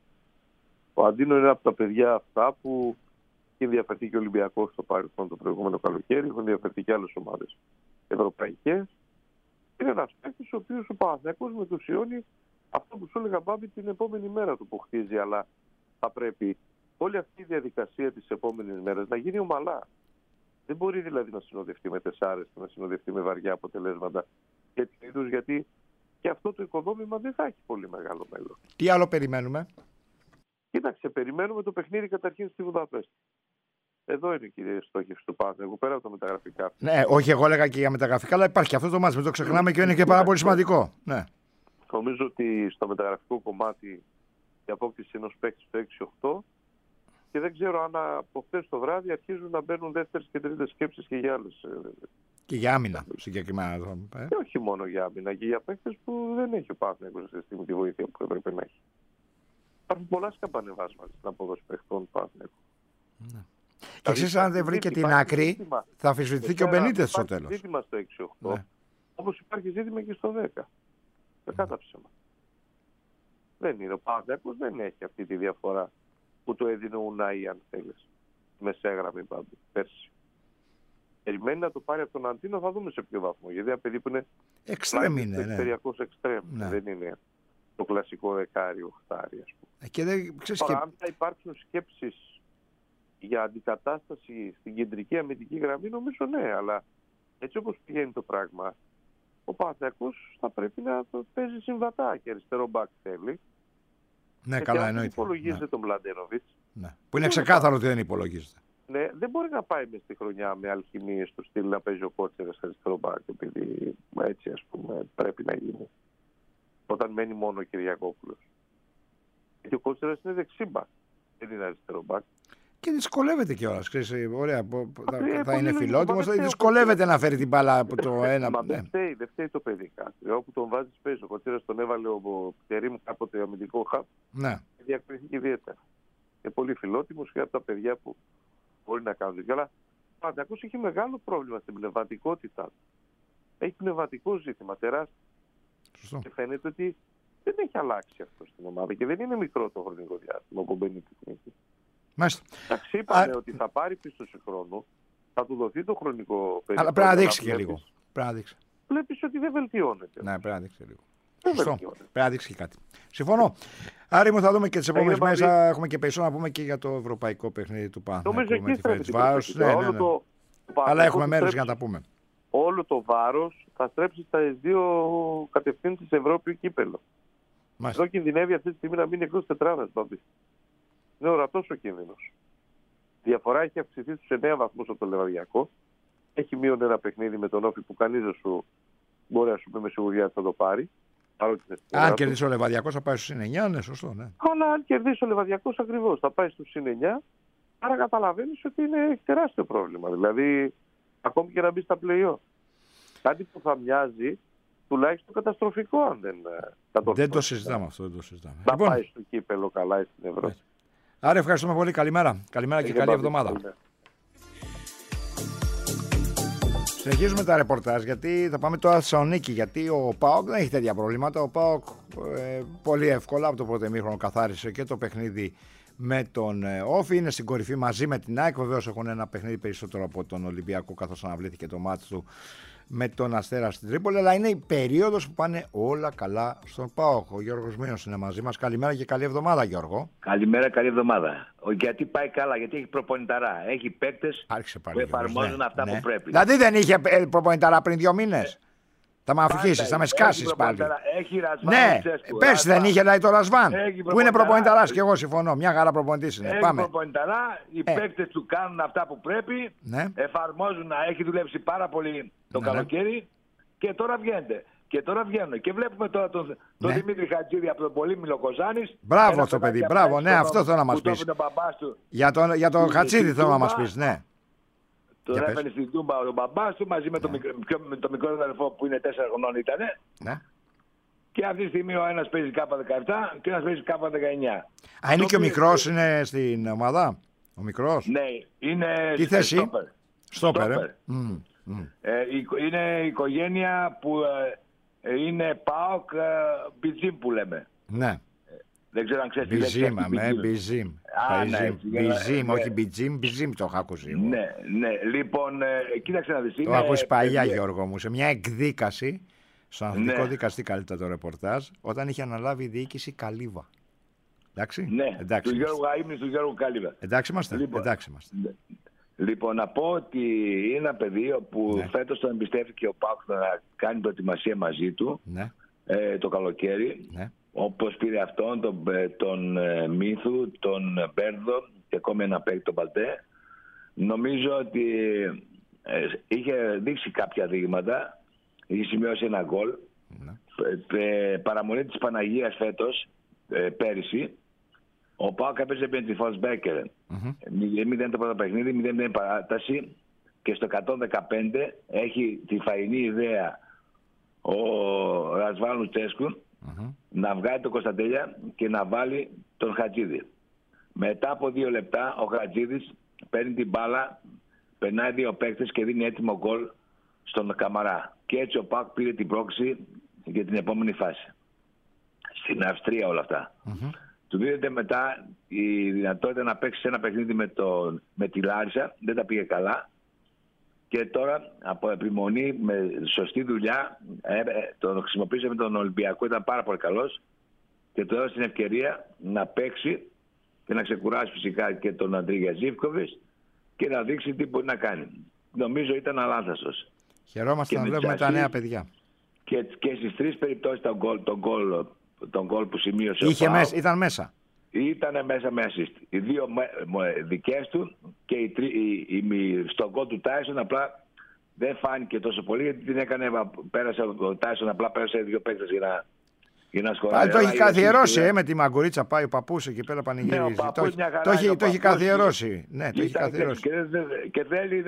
Ο Αντίνο είναι από τα παιδιά αυτά που έχει ενδιαφερθεί και ο Ολυμπιακός στο παρελθόν το προηγούμενο καλοκαίρι, έχουν ενδιαφερθεί και άλλες ομάδες ευρωπαϊκές. Είναι ένας παίκτης ο οποίος ο Παναθηναϊκός μετουσιώνει αυτό που σου έλεγα, Μπάμπη, την επόμενη μέρα του που χτίζει, αλλά θα πρέπει όλη αυτή η διαδικασία της επόμενης μέρας να γίνει ομαλά. Δεν μπορεί δηλαδή να συνοδευτεί με τεσσάρες, να συνοδευτεί με βαριά αποτελέσματα τέτοιου είδους, γιατί και αυτό το οικοδόμημα δεν θα έχει πολύ μεγάλο μέλλον. Τι άλλο περιμένουμε? Κοίταξε, περιμένουμε το παιχνίδι καταρχήν στη Βουδαπέστη. Εδώ είναι η στόχευση του Παναθηναϊκού, πέρα από τα μεταγραφικά. Ναι, όχι, εγώ έλεγα και για μεταγραφικά, αλλά υπάρχει αυτό το μάτς, μην το ξεχνάμε και είναι και πάρα πολύ σημαντικό. Ναι. Νομίζω ότι στο μεταγραφικό κομμάτι η απόκτηση ενός παίκτη στο 6-8 και δεν ξέρω αν από χθες το βράδυ αρχίζουν να μπαίνουν δεύτερες και τρίτες σκέψεις και για άλλες. Και για άμυνα συγκεκριμένα. Και όχι μόνο για άμυνα, και για παίκτες που δεν έχει ο Παναθηναϊκός αυτή τη στιγμή τη βοήθεια που έπρεπε να έχει. Υπάρχουν πολλά σκαμπανεβάσματα στην απόδοση παιχτών του Παναθηναϊκού. Ναι. Και εσείς αν δεν βρει και την άκρη, θα αμφισβητηθεί και ο Μπενίτες στο τέλος. Υπάρχει ζήτημα στο 6-8, ναι. Όπως υπάρχει ζήτημα και στο 10. Κατά ψέμα. Δεν είναι. Ο Παναθηναϊκός δεν έχει αυτή τη διαφορά που το έδινε ο Ουνάι, αν θέλεις. Μεσέγραμμη πάντου, πέρσι. Περιμένει να το πάρει από τον Αντίνο, θα δούμε σε ποιο βαθμό. Γιατί ένα παιδί που είναι εξτρέμ είναι. Περιφερειακός εξτρέμ. Ναι. Δεν είναι το κλασικό δεκάριο, χτάρι, ας πούμε. Και δεν ξέρεις τώρα, αν θα υπάρξουν σκέψεις για αντικατάσταση στην κεντρική αμυντική γραμμή, νομίζω ναι, αλλά έτσι όπως πηγαίνει το πράγμα, ο Παναθηναϊκός θα πρέπει να παίζει συμβατά και αριστερό μπακ θέλει. Ναι, καλά, εννοείται. Υπολογίζεται τον Μλαντένοβιτς. Ναι. Που είναι ξεκάθαρο ότι δεν υπολογίζεται. Ναι, δεν μπορεί να πάει μες στη χρονιά με αλχημίες του στυλ να παίζει ο Κότσερας αριστερό μπακ, επειδή έτσι ας πούμε πρέπει να γίνει. Όταν μένει μόνο ο Κυριακόπουλος. Γιατί ο Κότσερας είναι δεξίμπακ, δεν είναι αριστερό μπακ. Και δυσκολεύεται κιόλας. Ωραία, θα είναι φιλότιμος, δυσκολεύεται να φέρει την μπάλα από το ένα. Μα δεν φταίει το παιδί κάτι. Όπου τον βάζει παίζει. Ο Κοτσέρας τον έβαλε ο Τερίμ κάποτε αμυντικό χαπ. Ναι. Και διακριθήκε ιδιαίτερα. Είναι πολύ φιλότιμος και από τα παιδιά που μπορεί να κάνουν. Αλλά ο Παναθηναϊκός έχει μεγάλο πρόβλημα στην πνευματικότητα. Έχει πνευματικό ζήτημα τεράστιο. Σωστό. Και φαίνεται ότι δεν έχει αλλάξει αυτό στην ομάδα και δεν είναι μικρό το χρονικό διάστημα που μπαίνει την εθνική. Εντάξει, είπαμε ότι θα πάρει πίστοση χρόνου, θα του δοθεί το χρονικό περιθώριο. Αλλά πρέπει να δείξει και λίγο. Βλέπεις ότι δεν βελτιώνεται. Ναι, πρέπει να δείξει λίγο. Σωστό. Πρέπει να δείξει και κάτι. Συμφωνώ. Άρη μου, θα δούμε και τις επόμενες μέρες. Έχουμε και περισσότερο να πούμε και για το ευρωπαϊκό παιχνίδι του Παναθηναϊκού με τη Φερεντσβάρος. Ναι. Αλλά έχουμε μέρες για να τα πούμε. Όλο το βάρος θα στρέψει στα δύο κατευθύνσεις Ευρώπη κύπελλο. Εδώ κινδυνεύει αυτή τη στιγμή να μείνει εκτός τετράδας, Μπαμπή. Είναι ορατός ο κίνδυνος. Η διαφορά έχει αυξηθεί στους 9 βαθμούς από το Λεβαδιακό. Έχει μείον ένα παιχνίδι με τον Όφη που κανείς δεν σου μπορεί να σου πει με σιγουριά ότι θα το πάρει. Αν κερδίσει ο Λεβαδιακός θα πάει στους 9, ναι, σωστό, ναι. Αλλά αν κερδίσει ο Λεβαδιακός ακριβώς θα πάει στους 9, άρα καταλαβαίνεις ότι έχει τεράστιο πρόβλημα. Δηλαδή, ακόμη και να μπει στα play-off. Κάτι που θα μοιάζει τουλάχιστον καταστροφικό αν δεν κατορθώσει. Δεν το συζητάμε αυτό, δεν το συζητάμε. Να πάει στο κύπελο καλά στην Ευρώπη. Άρα ευχαριστούμε πολύ. Καλημέρα. Καλημέρα και καλή εβδομάδα. Συνεχίζουμε τα ρεπορτάζ, γιατί θα πάμε τώρα στη Θεσσαλονίκη. Γιατί ο ΠΑΟΚ δεν έχει τέτοια προβλήματα. Ο ΠΑΟΚ πολύ εύκολα από το πρώτο ημίχρονο καθάρισε και το παιχνίδι με τον Όφη. Είναι στην κορυφή μαζί με την ΑΕΚ. Βεβαίως έχουν ένα παιχνίδι περισσότερο από τον Ολυμπιακό, καθώς αναβλήθηκε το μάτς του με τον Αστέρα στην Τρίπολη. Αλλά είναι η περίοδος που πάνε όλα καλά στον ΠΑΟΚ. Ο Γιώργος Μήνος είναι μαζί μας. Καλημέρα και καλή εβδομάδα, Γιώργο. Καλημέρα, καλή εβδομάδα. Γιατί πάει καλά, γιατί έχει προπονηταρά. Έχει παίκτες που εφαρμόζουν αυτά που πρέπει. Δηλαδή δεν είχε προπονηταρά πριν 2 μήνες. Θα με αφηγήσεις, θα με σκάσεις πάλι. Έχει Ρασβάν. Ναι, πέρσι δεν είχε δηλαδή το Ρασβάν. Που είναι προπονηταράς και εγώ συμφωνώ. Μια χαρά προπονητής είναι. Έχει προπονηταρά, οι παίκτες του κάνουν αυτά που πρέπει. Ναι. Εφαρμόζουν, έχει δουλέψει πάρα πολύ το καλοκαίρι και τώρα βγαίνετε. Και τώρα βγαίνουν. Και βλέπουμε τώρα τον Δημήτρη Χατζίδη από τον Πολύμιλο Κοζάνης. Μπράβο το παιδί, μπράβο. Ναι, αυτό θέλω να μας πεις. Για τον Χατζίδη θέλω να μας πεις, ναι. Τον έφερε στην Τούμπα ο μπαμπάς του μαζί με το μικρό αδερφό που είναι 4 χρονών ήταν. Ναι. Και αυτή τη στιγμή ο ένας παίζει K17 και ο ένας παίζει K19. Είναι και ο μικρός είναι στην ομάδα. Ο μικρός. Ναι, είναι. Τι θέση? Στόπερ. Είναι η οικογένεια που είναι ΠΑΟΚ Μπιτζίμ που λέμε. Ναι. Δεν ξέρω αν ξέρεις τι λέξη. Μπιτζίμ, όχι Μπιτζίμ, Μπιτζίμ το έχω ακούσει. Ναι. Λοιπόν, κοίταξε να δεις. Το έχω ακούσει παλιά, Γιώργο μου, σε μια εκδίκαση, στον αθλητικό δικαστή καλύτερα το ρεπορτάζ, όταν είχε αναλάβει η διοίκηση Καλύβα. Εντάξει. Ναι, του Γιώργου Αΐμνης, του Γιώργου Καλύβα. Εντάξει είμαστε. Λοιπόν, να πω ότι είναι ένα παιδί που φέτος τον εμπιστεύτηκε ο ΠΑΟΚ να κάνει προετοιμασία μαζί του το καλοκαίρι. Ναι. Όπως πήρε αυτόν, τον Μύθου, τον Μπέρδο και ακόμη ένα παίκτη, τον Παλτέ. Νομίζω ότι είχε δείξει κάποια δείγματα, είχε σημειώσει ένα γκολ. Παραμονή της Παναγίας φέτος, πέρυσι, ο ΠΑΟΚ έπαιζε με τη Φολσμπέκερ. 0-0 το πρώτο παιχνίδι, 0-0 παράταση και στο 115 έχει τη φαϊνή ιδέα ο Ρασβάν Λουτσέσκου να βγάλει τον Κωνσταντέλια και να βάλει τον Χατζίδη. Μετά από 2 λεπτά ο Χατζίδης παίρνει την μπάλα, περνάει 2 παίκτες και δίνει έτοιμο γκολ στον Καμαρά. Και έτσι ο ΠΑΟΚ πήρε την πρόκληση για την επόμενη φάση. Στην Αυστρία όλα αυτά. Του δίνεται μετά η δυνατότητα να παίξει ένα παιχνίδι με τη Λάρισα. Δεν τα πήγε καλά. Και τώρα από επιμονή με σωστή δουλειά τον χρησιμοποίησε με τον Ολυμπιακό. Ήταν πάρα πολύ καλός. Και του έδωσε την ευκαιρία να παίξει και να ξεκουράσει φυσικά και τον Αντρίγια Ζίβκοβιτς και να δείξει τι μπορεί να κάνει. Νομίζω ήταν αλάνθαστος. Χαιρόμαστε να βλέπουμε τα νέα παιδιά. Και στις 3 περιπτώσεις τον γκολ που σημείωσε ήταν μέσα. Ήταν μέσα με assist. Οι 2 δικές του και στον γκολ του Τάισον απλά δεν φάνηκε τόσο πολύ γιατί την έκανε, πέρασε ο Τάισον, απλά πέρασε 2 παίκτες για να σκοράρει. Το έχει καθιερώσει με τη Μαγκουρίτσα, πάει ο παππούς εκεί πέρα πανηγυρίζει. Το έχει καθιερώσει. Ναι, το έχει καθιερώσει. Και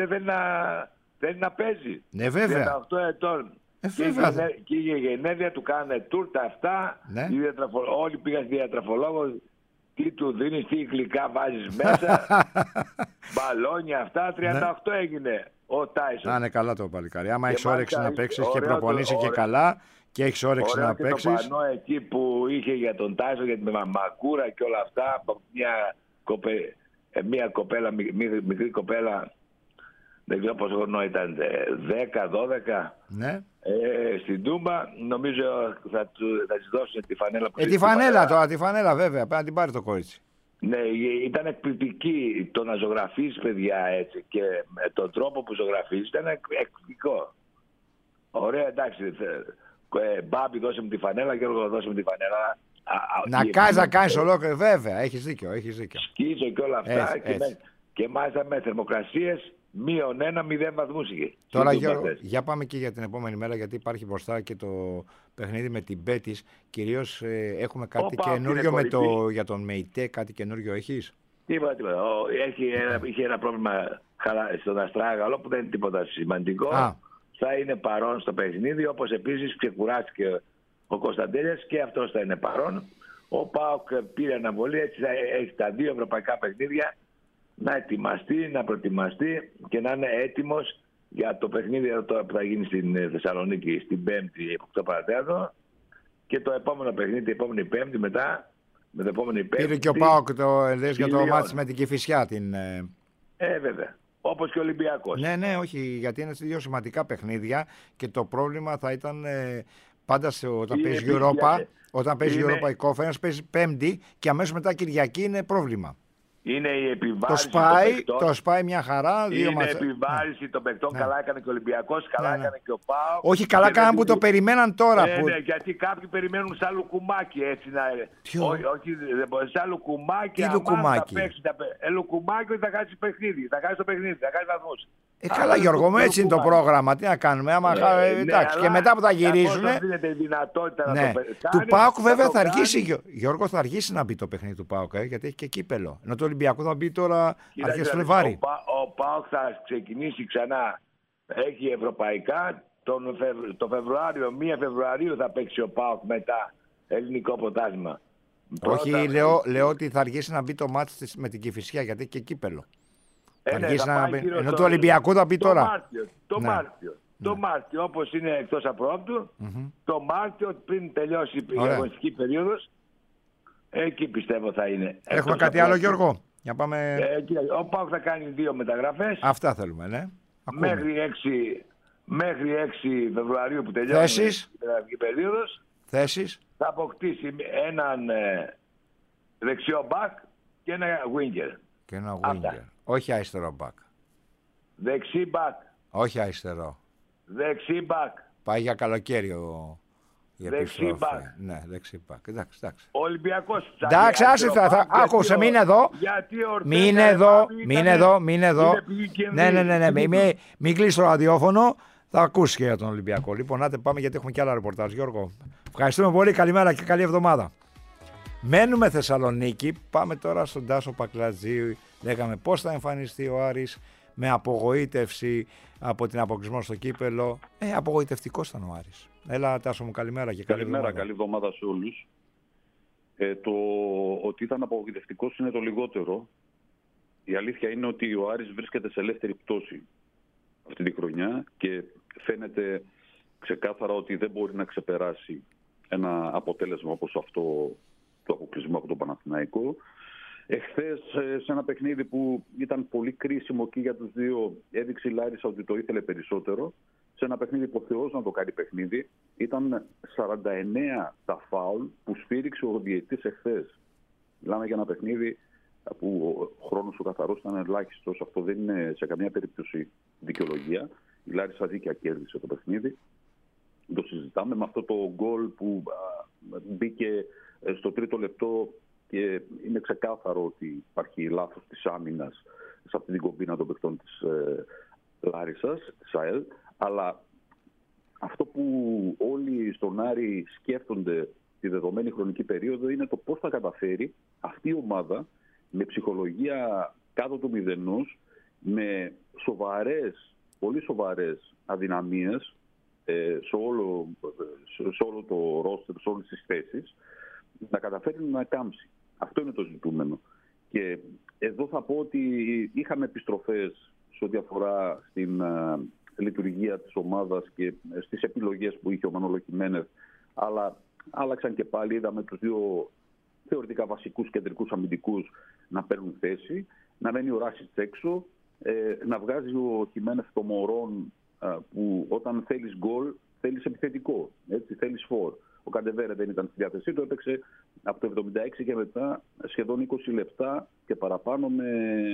θέλει να παίζει. Ναι, βέβαια. 18 ετών. Και η γενέδρια του κάνανε τούρτα αυτά. Ναι. Όλοι πήγαν στη διατραφολόγο. Τι του δίνεις, τι γλυκά βάζεις μέσα. Μπαλόνια αυτά. 38 έγινε ο Τάισον. Να είναι καλά το παλικάρι. Άμα έχεις όρεξη να παίξεις και προπονείσαι και καλά και έχεις όρεξη να παίξεις. Το πανό εκεί που είχε για τον Τάισον, για την Μακούρα και όλα αυτά. Από μια κοπέλα, μικρή κοπέλα. Δεν ξέρω πόσο χρόνο ήταν, 10-12. Ναι. Στην Τούμπα, νομίζω θα της δώσουν τη φανέλα που τη φανέλα τώρα, τη φανέλα βέβαια, πρέπει να την πάρει το κορίτσι. Ναι, ήταν εκπληκτική το να ζωγραφείς παιδιά έτσι και με τον τρόπο που ζωγραφείς ήταν εκπληκτικό. Ωραία, εντάξει. Μπάμπη, δώσε μου τη φανέλα, Γιώργο, δώσε μου τη φανέλα. Να κάνεις ολόκληρο, βέβαια, έχεις δίκιο. Σκίζω και όλα αυτά και μάλιστα με θερμοκρασίες. -1, 0 βαθμούς είχε. Τώρα για πάμε και για την επόμενη μέρα, γιατί υπάρχει μπροστά και το παιχνίδι με την Μπέτις. Κυρίως έχουμε κάτι καινούριο για τον ΜΕΙΤΕ, κάτι καινούριο έχεις? Τίποτα. Είχε ένα πρόβλημα στον Αστράγαλο που δεν είναι τίποτα σημαντικό. Θα είναι παρόν στο παιχνίδι, όπως επίσης ξεκουράστηκε ο Κωνσταντέλιας και αυτός θα είναι παρόν. Ο ΠΑΟΚ πήρε αναβολή, έτσι θα έχει τα 2 ευρωπαϊκά παιχνίδια να ετοιμαστεί, να προετοιμαστεί και να είναι έτοιμος για το παιχνίδι που θα γίνει στην Θεσσαλονίκη στην Πέμπτη 8 παρατέταρτο και το επόμενο παιχνίδι την επόμενη Πέμπτη μετά. Με το επόμενο πήρε και ο ΠΑΟΚ για το μάτς με την Κηφισιά. Βέβαια. Όπως και ο Ολυμπιακός. Ναι, όχι, γιατί είναι 2 σημαντικά παιχνίδια και το πρόβλημα θα ήταν πάντα όταν παίζει Europa. Όταν παίζει Europa η Conference, παίζει Πέμπτη και αμέσως μετά Κυριακή είναι πρόβλημα. Είναι η επιβάρηση το σπάει μια χαρά. Είναι η επιβάρηση των παικτών. Ναι. Καλά έκανε και ο Ολυμπιακός, καλά έκανε και ο ΠΑΟΚ. Όχι, καλά κάναν που το περιμέναν τώρα. Ναι, γιατί κάποιοι περιμένουν σαν λουκουμάκι έτσι να. Όχι, σαν λουκουμάκι. Τι λουκουμάκι? Λουκουμάκι ότι θα κάνει παιχνίδι. Θα κάνει το παιχνίδι, θα κάνει βαθμούς. Καλά, Γιώργο μου, έτσι είναι το πρόγραμμα. Τι να κάνουμε, εντάξει. Και μετά που θα γυρίσουν. Του ΠΑΟΚ βέβαια θα αργήσει. Γιώργο, θα αργήσει να μπει το παιχνίδι του ΠΑΟΚ, γιατί έχει και κύπελο. Ενώ το Ολυμπιακό θα μπει τώρα αρχές Φλεβάρι. Ο ΠΑΟΚ θα ξεκινήσει ξανά. Έχει ευρωπαϊκά. Το Φεβρουάριο, 1 Φεβρουαρίου θα παίξει ο ΠΑΟΚ μετά ελληνικό πρωτάθλημα. Όχι, λέω ότι θα αργήσει να μπει το μάτς με την Κηφισιά, γιατί έχει και κύπελο. Ενώ το Ολυμπιακό θα μπει τώρα. Το Μάρτιο, όπως είναι εκτός απρόπτου, το Μάρτιο πριν τελειώσει η αγωνιστική περίοδος, εκεί πιστεύω θα είναι. Έχουμε κάτι άλλο, Γιώργο? Για πάμε... Ο ΠΑΟΚ θα κάνει 2 μεταγραφές. Αυτά θέλουμε, ναι. Μέχρι 6 Φεβρουαρίου που τελειώνει η μεταγραφική περίοδος. Θέσεις. Θα αποκτήσει έναν δεξιό μπακ και ένα winger. Και ένα winger. Όχι αριστερό μπακ. Δεξί μπακ. Όχι αριστερό. Δεξί μπακ. Πάει για καλοκαίρι δεξί μπακ. Ναι, δεξί μπακ. Εντάξει. Ολυμπιακός. Εντάξει, άκουσε, μην εδώ. Μην εδώ. Ναι. Μην κλείσει το ραδιόφωνο. Θα ακούσει και για τον Ολυμπιακό. Λοιπόν, άντε πάμε, γιατί έχουμε και άλλα ρεπορτάζ. Γιώργο, ευχαριστούμε πολύ. Καλημέρα και καλή εβδομάδα. Μένουμε Θεσσαλονίκη. Πάμε τώρα στον Τάσο Πακλατζή. Λέγαμε πώς θα εμφανιστεί ο Άρης, με απογοήτευση από την αποκλεισμό στο κύπελο. Απογοητευτικός ήταν ο Άρης. Έλα, Τάσο μου, καλημέρα και καλή εβδομάδα. Καλή εβδομάδα σε όλους. Το ότι ήταν απογοητευτικός είναι το λιγότερο. Η αλήθεια είναι ότι ο Άρης βρίσκεται σε ελεύθερη πτώση αυτή τη χρονιά και φαίνεται ξεκάθαρα ότι δεν μπορεί να ξεπεράσει ένα αποτέλεσμα όπως αυτό του αποκλεισμού από τον Παναθηναϊκό. Εχθές, σε ένα παιχνίδι που ήταν πολύ κρίσιμο και για τους δύο, έδειξε η Λάρισα ότι το ήθελε περισσότερο. Σε ένα παιχνίδι που ο Θεός να το κάνει παιχνίδι, ήταν 49 τα φάουλ που σφύριξε ο διαιτητής εχθές. Μιλάμε για ένα παιχνίδι που ο χρόνος του καθαρός ήταν ελάχιστος. Αυτό δεν είναι σε καμία περίπτωση δικαιολογία. Η Λάρισα δίκαια κέρδισε το παιχνίδι. Το συζητάμε με αυτό το γκολ που μπήκε στο 3ο λεπτό και είναι ξεκάθαρο ότι υπάρχει λάθος της άμυνας σε αυτή την κομπίνα των παιχτών της Λάρισσας, της ΑΕΛ. Αλλά αυτό που όλοι στον Άρη σκέφτονται τη δεδομένη χρονική περίοδο είναι το πώς θα καταφέρει αυτή η ομάδα με ψυχολογία κάτω του μηδενός, με πολύ σοβαρές αδυναμίες σε όλο το ρόστερ, σε όλες τις θέσεις, να καταφέρει να κάμψει. Αυτό είναι το ζητούμενο. Και εδώ θα πω ότι είχαμε επιστροφές σε ό,τι αφορά στην λειτουργία της ομάδας και στις επιλογές που είχε ο Μανόλο Χιμένεθ, αλλά άλλαξαν και πάλι. Είδαμε τους δύο θεωρητικά βασικούς κεντρικούς αμυντικούς να παίρνουν θέση, να μένει ο Ράσιτς έξω, να βγάζει ο Χιμένεθ το Μωρόν, που όταν θέλεις γκολ θέλεις επιθετικό, έτσι, θέλεις φορ. Ο Καντεβέρε δεν ήταν στη διάθεσή του, έπαιξε από το 76 και μετά σχεδόν 20 λεπτά και παραπάνω με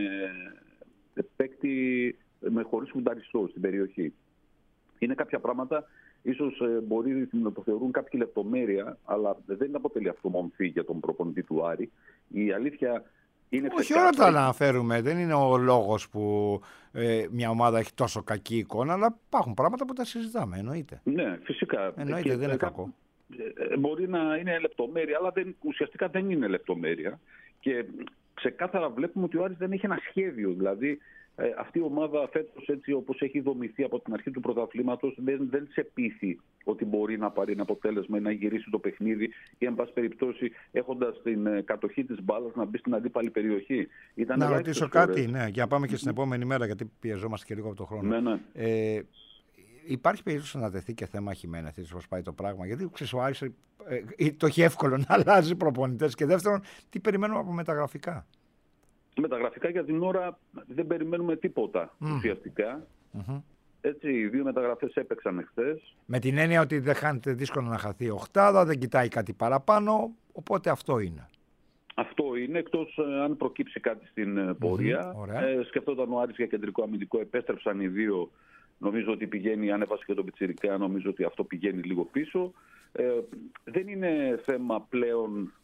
παίκτη χωρίς φουνταριστό στην περιοχή. Είναι κάποια πράγματα, ίσως μπορεί να το θεωρούν κάποια λεπτομέρεια, αλλά δεν αποτελεί αυτό μομφή για τον προπονητή του Άρη. Η αλήθεια Όχι όλα τα αναφέρουμε. Δεν είναι ο λόγος που μια ομάδα έχει τόσο κακή εικόνα, αλλά υπάρχουν πράγματα που τα συζητάμε, εννοείται. Ναι, φυσικά. Εννοείται, δεν είναι κακό. Μπορεί να είναι λεπτομέρεια, αλλά ουσιαστικά δεν είναι λεπτομέρεια. Και ξεκάθαρα βλέπουμε ότι ο Άρης δεν έχει ένα σχέδιο. Δηλαδή, αυτή η ομάδα φέτος, έτσι όπως έχει δομηθεί από την αρχή του πρωταθλήματος, δεν σε πείθει ότι μπορεί να πάρει ένα αποτέλεσμα ή να γυρίσει το παιχνίδι ή, εν πάση περιπτώσει, έχοντας την κατοχή της μπάλας, να μπει στην αντίπαλη περιοχή. Να ρωτήσω κάτι, ναι, για να πάμε και στην επόμενη μέρα, γιατί πιεζόμαστε και λίγο από το χρόνο. Ναι. Υπάρχει περίπτωση να τεθεί και θέμα Χιμένεθ, έτσι όπως πάει το πράγμα? Γιατί ξέρεις, ο Άρης το έχει εύκολο να αλλάζει προπονητές. Και δεύτερον, τι περιμένουμε από μεταγραφικά? Μεταγραφικά για την ώρα δεν περιμένουμε τίποτα ουσιαστικά. Έτσι, οι 2 μεταγραφές έπαιξαν εχθές. Με την έννοια ότι δεν χάνεται, δύσκολο να χαθεί οκτάδα, δεν κοιτάει κάτι παραπάνω, οπότε αυτό είναι. Αυτό είναι, εκτός αν προκύψει κάτι στην πορεία. Σκεφτόταν ο Άρης για κεντρικό αμυντικό, επέστρεψαν οι 2. Νομίζω ότι πηγαίνει, ανέβασε και τον Πιτσιρικά, νομίζω ότι αυτό πηγαίνει λίγο πίσω. Δεν είναι θέμα πλέον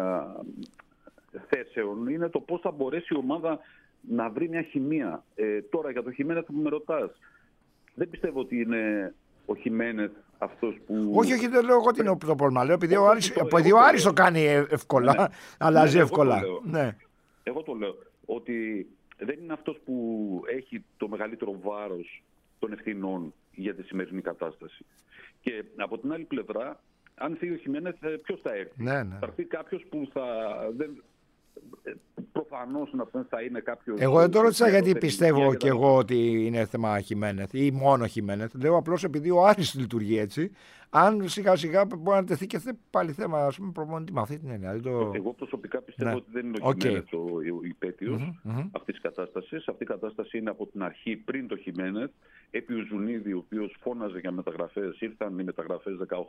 θέσεων, είναι το πώς θα μπορέσει η ομάδα να βρει μια χημεία. Τώρα για το Χιμένεθ που με ρωτάς, δεν πιστεύω ότι είναι ο Χιμένεθ αυτός που... Όχι, δεν λέω εγώ ότι είναι το πρόβλημα. Λέω επειδή ο Άρης το κάνει εύκολα, αλλάζει εύκολα. Εγώ το λέω ότι δεν είναι αυτός που έχει το μεγαλύτερο βάρος των ευθυνών για τη σημερινή κατάσταση. Και από την άλλη πλευρά, αν φύγει ο Χιμένεθ, ποιος θα έρθει? Θα έρθει κάποιος που προφανώς θα είναι κάποιος... Εγώ δεν το ρώτησα γιατί πιστεύω και εγώ ότι είναι θέμα Χιμένεθ ή μόνο Χιμένεθ. Λέω απλώς επειδή ο Άρης λειτουργεί έτσι. Αν σιγά σιγά μπορεί να τεθεί και πάλι θέμα, ας πούμε, προπονητή με αυτή την έννοια. Εγώ προσωπικά πιστεύω ότι δεν είναι ο Χιμένεθ ο υπέτειος αυτής της κατάστασης. Αυτή η κατάσταση είναι από την αρχή, πριν το Χιμένεθ. Επί ο Ζουνίδη, ο οποίος φώναζε για μεταγραφές, ήρθαν οι μεταγραφές 18,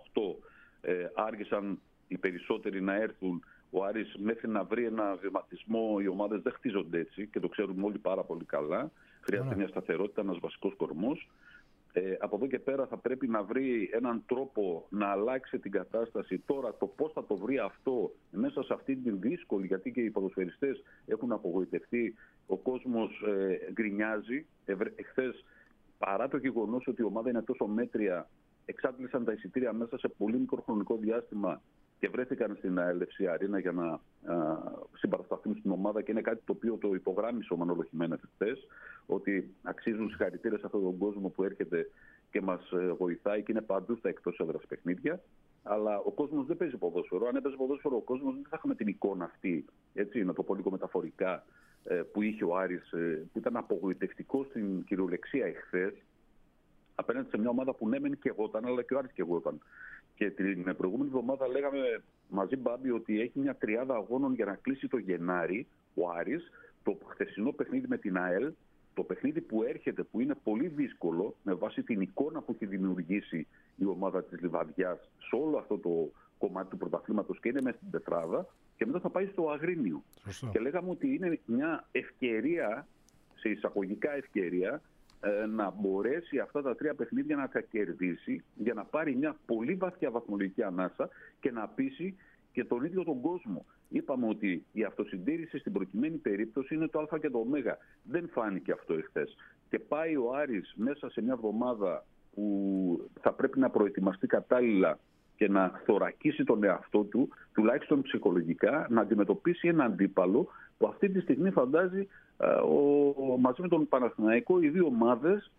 άργησαν οι περισσότεροι να έρθουν. Ο Άρης μέχρι να βρει ένα βηματισμό, οι ομάδες δεν χτίζονται έτσι και το ξέρουμε όλοι πάρα πολύ καλά. Χρειάζεται μια σταθερότητα, ένας βασικός κορμός. Από εδώ και πέρα θα πρέπει να βρει έναν τρόπο να αλλάξει την κατάσταση. Τώρα το πώς θα το βρει αυτό μέσα σε αυτή την δύσκολη, γιατί και οι ποδοσφαιριστές έχουν απογοητευτεί, ο κόσμος γκρινιάζει. Εχθές, παρά το γεγονός ότι η ομάδα είναι τόσο μέτρια, εξάντλησαν τα εισιτήρια μέσα σε πολύ μικρό χρονικό διάστημα και βρέθηκαν στην Ελευσή Αρίνα για να συμπαρασταθούν στην ομάδα, και είναι κάτι το οποίο το υπογράμμισε ο Μανώλο Χιμένεθ χθες, ότι αξίζουν συγχαρητήρια σε αυτόν τον κόσμο που έρχεται και μας βοηθάει και είναι παντού στα εκτός έδρας παιχνίδια. Αλλά ο κόσμος δεν παίζει ποδόσφαιρο. Αν έπαιζε ποδόσφαιρο ο κόσμος, δεν θα είχαμε την εικόνα αυτή, έτσι, να το πω λίγο μεταφορικά, που είχε ο Άρης, που ήταν απογοητευτικό στην κυριολεξία εχθές, απέναντι σε μια ομάδα που ναι μεν καιγόταν, αλλά και ο Άρης καιγόταν. Και την προηγούμενη εβδομάδα λέγαμε μαζί, Μπάμπη, ότι έχει μια τριάδα αγώνων για να κλείσει το Γενάρη ο Άρης. Το χθεσινό παιχνίδι με την ΑΕΛ, το παιχνίδι που έρχεται, που είναι πολύ δύσκολο με βάση την εικόνα που έχει δημιουργήσει η ομάδα της Λιβαδιάς σε όλο αυτό το κομμάτι του πρωταθλήματος και είναι μέσα στην τετράδα, και μετά θα πάει στο Αγρίνιο. Και λέγαμε ότι είναι μια ευκαιρία, σε εισαγωγικά ευκαιρία, να μπορέσει αυτά τα 3 παιχνίδια να τα κερδίσει για να πάρει μια πολύ βαθιά βαθμολογική ανάσα και να πείσει και τον ίδιο τον κόσμο. Είπαμε ότι η αυτοσυντήρηση στην προκειμένη περίπτωση είναι το α και το ω. Δεν φάνηκε αυτό εχθές. Και πάει ο Άρης μέσα σε μια εβδομάδα που θα πρέπει να προετοιμαστεί κατάλληλα και να θωρακίσει τον εαυτό του, τουλάχιστον ψυχολογικά, να αντιμετωπίσει ένα αντίπαλο που αυτή τη στιγμή φαντάζει μαζί με τον Παναθηναϊκό, οι δύο ομάδες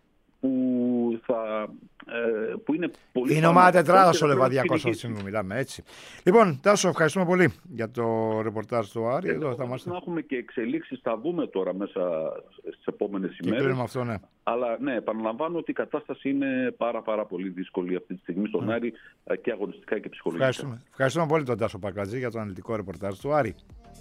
που είναι πολύ... Είναι ομάδα τετράδας ο Λεβαδιακός, αυτή τη στιγμή μιλάμε, έτσι. Λοιπόν, Τάσο, ευχαριστούμε πολύ για το ρεπορτάζ του Άρη. Εδώ θα είμαστε. Να έχουμε και εξελίξεις, θα δούμε τώρα μέσα στις επόμενες ημέρες. Αυτό, ναι. Αλλά ναι, επαναλαμβάνω ότι η κατάσταση είναι πάρα πολύ δύσκολη αυτή τη στιγμή στον Άρη, και αγωνιστικά και ψυχολογικά. Ευχαριστούμε πολύ τον Τάσο Πακλατζή για το αναλυτικό ρεπορτάζ του Άρη.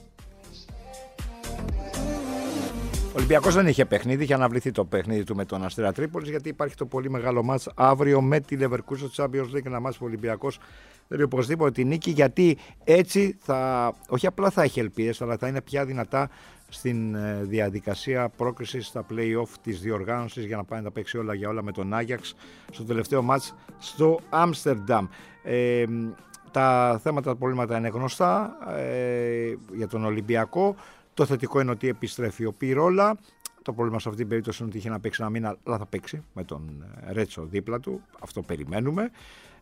Ο Ολυμπιακός δεν είχε παιχνίδι, είχε αναβληθεί το παιχνίδι του με τον Αστέρα Τρίπολης, γιατί υπάρχει το πολύ μεγάλο μάτς αύριο με τη Leverkusen στο Champions League, ένα μάτς που ο Ολυμπιακός θέλει οπωσδήποτε τη νίκη, γιατί έτσι όχι απλά θα έχει ελπίδες, αλλά θα είναι πια δυνατά στην διαδικασία πρόκρισης στα play-off της διοργάνωσης για να πάει να τα παίξει όλα για όλα με τον Άγιαξ στο τελευταίο μάτς στο Άμστερνταμ. Τα θέματα, τα προβλήματα είναι γνωστά για τον Ολυμπιακό. Το θετικό είναι ότι επιστρέφει ο Πυρόλα. Το πρόβλημα σε αυτή την περίπτωση είναι ότι είχε να παίξει ένα μήνα, αλλά θα παίξει με τον Ρέτσο δίπλα του. Αυτό περιμένουμε.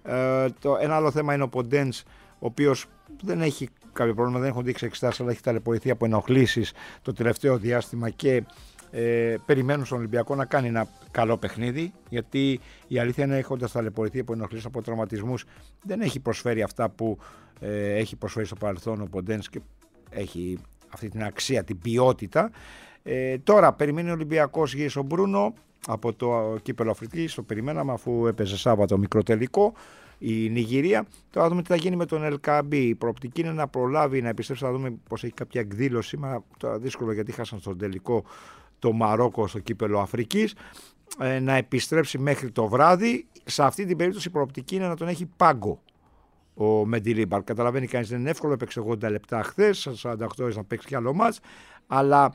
Ένα άλλο θέμα είναι ο Ποντένς, ο οποίος δεν έχει κάποιο πρόβλημα, δεν έχουν δείξει εξετάσεις, αλλά έχει ταλαιπωρηθεί από ενοχλήσεις το τελευταίο διάστημα και περιμένουν στον Ολυμπιακό να κάνει ένα καλό παιχνίδι, γιατί η αλήθεια είναι, έχοντας ταλαιπωρηθεί από ενοχλήσεις, από τραυματισμούς, δεν έχει προσφέρει αυτά που έχει προσφέρει στο παρελθόν ο Ποντένς και έχει αυτή την αξία, την ποιότητα. Τώρα περιμένει ο Ολυμπιακός γύρω στον Μπρούνο από το κύπελλο Αφρικής, το περιμέναμε αφού έπαιζε Σάββατο μικρό τελικό η Νιγηρία. Τώρα θα δούμε τι θα γίνει με τον Ελκαμπή. Η προοπτική είναι να προλάβει να επιστρέψει, θα δούμε πως έχει κάποια εκδήλωση. Μα τώρα δύσκολο γιατί χάσαν στον τελικό το Μαρόκο στο κύπελλο Αφρικής. Να επιστρέψει μέχρι το βράδυ. Σε αυτή την περίπτωση η προοπτική είναι να τον έχει πάγκο ο Μεντιλίμπαρ. Καταλαβαίνει κανείς, δεν είναι εύκολο, έπαιξε 80 λεπτά χθες, 48 ώρες να παίξει κι άλλο μάτς, αλλά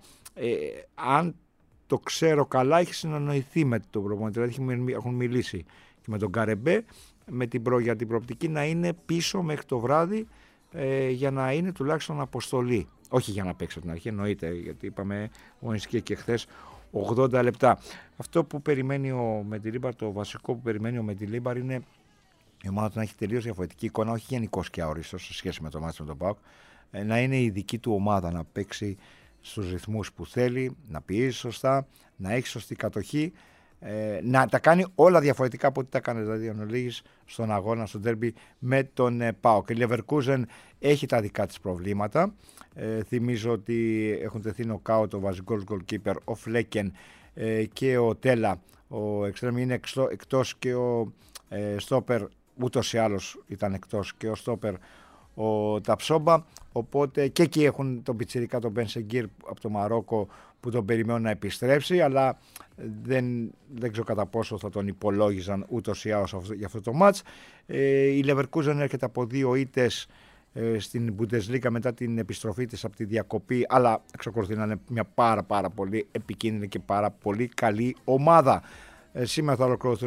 αν το ξέρω καλά, έχει συνεννοηθεί με τον προπονητή, δηλαδή έχουν μιλήσει και με τον Καρεμπέ για την προοπτική να είναι πίσω μέχρι το βράδυ, για να είναι τουλάχιστον αποστολή. Όχι για να παίξει από την αρχή, εννοείται, γιατί είπαμε αγωνιστική και χθες 80 λεπτά. Αυτό που περιμένει ο Μεντιλίμπαρ, το βασικό που περιμένει ο Μεντιλίμπαρ είναι η ομάδα του να έχει τελείως διαφορετική εικόνα, όχι γενικός και αόριστος σε σχέση με το μάτι με τον ΠΑΟΚ, να είναι η δική του ομάδα, να παίξει στους ρυθμούς που θέλει, να πιέζει σωστά, να έχει σωστή κατοχή, να τα κάνει όλα διαφορετικά από ό,τι τα έκανε δηλαδή ο Νολίγης στον αγώνα, στον ντέρμπι με τον ΠΑΟΚ. Η Leverkusen έχει τα δικά της προβλήματα. Θυμίζω ότι έχουν τεθεί νοκάουτ ο βασικός goalkeeper, ο Φλέκεν και ο Τέλα, ο εξτρέμ είναι εκτός και ο στόπερ ούτως ή άλλως ήταν εκτός και ο στόπερ ο Ταψόμπα, οπότε και εκεί έχουν τον πιτσιρικά τον Μπενσεγκίρ από το Μαρόκο που τον περιμένουν να επιστρέψει, αλλά δεν ξέρω κατά πόσο θα τον υπολόγιζαν ούτως ή άλλως για αυτό το μάτς. Η Leverkusen έρχεται από 2 ήττες στην Bundesliga μετά την επιστροφή της από τη διακοπή, αλλά εξακολουθεί να είναι μια πάρα πολύ επικίνδυνη και πάρα πολύ καλή ομάδα. Σήμερα θα ολοκληρωθεί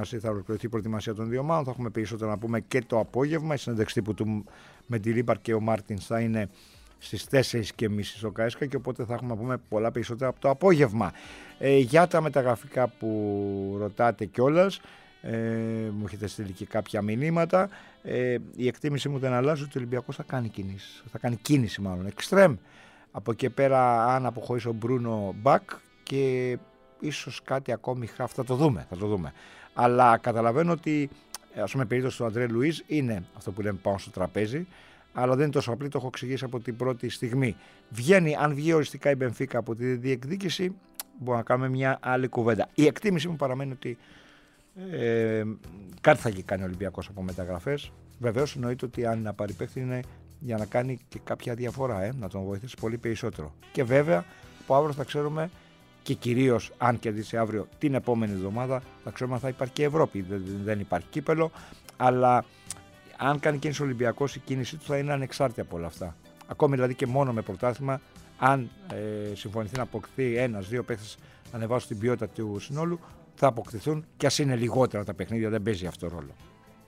η προετοιμασία των δύο ομάδων. Θα έχουμε περισσότερο να πούμε και το απόγευμα. Η συνέντευξη τύπου του Μεντιλίμπαρ και ο Μάρτιν θα είναι στις 4:30 στο ΚΑΕΣΚΑ και οπότε θα έχουμε να πούμε πολλά περισσότερα από το απόγευμα. Για τα μεταγραφικά που ρωτάτε κιόλας, μου έχετε στείλει και κάποια μηνύματα. Η εκτίμηση μου δεν αλλάζει ότι ο Ολυμπιακός θα κάνει κίνηση μάλλον εξτρέμ. Από εκεί πέρα, αν αποχωρήσει ο Μπρούνο μπακ και ίσως κάτι ακόμη θα το δούμε. Αλλά καταλαβαίνω ότι, ας πούμε, περίπτωση του Αντρέ Λουίζ είναι αυτό που λέμε πάνω στο τραπέζι, αλλά δεν είναι τόσο απλή, το έχω εξηγήσει από την πρώτη στιγμή. Αν βγει οριστικά η Μπενφίκα από τη διεκδίκηση, μπορούμε να κάνουμε μια άλλη κουβέντα. Η εκτίμηση μου παραμένει ότι κάτι θα κάνει ο Ολυμπιακός από μεταγραφές. Βεβαίως εννοείται ότι αν να πάρει παίκτη είναι για να κάνει και κάποια διαφορά, να τον βοηθήσει πολύ περισσότερο. Και βέβαια από αύριο θα ξέρουμε, και κυρίως αν κερδίσει αύριο την επόμενη εβδομάδα, θα ξέρουμε αν θα υπάρχει και Ευρώπη. Δεν υπάρχει κύπελο, αλλά αν κάνει κίνηση ο Ολυμπιακός, η κίνησή του θα είναι ανεξάρτητη από όλα αυτά. Ακόμη δηλαδή και μόνο με πρωτάθλημα, αν συμφωνηθεί να αποκτηθεί 1-2 παίκτες να ανεβάσουν την ποιότητα του συνόλου, θα αποκτηθούν, και ας είναι λιγότερα τα παιχνίδια, δεν παίζει αυτό ρόλο.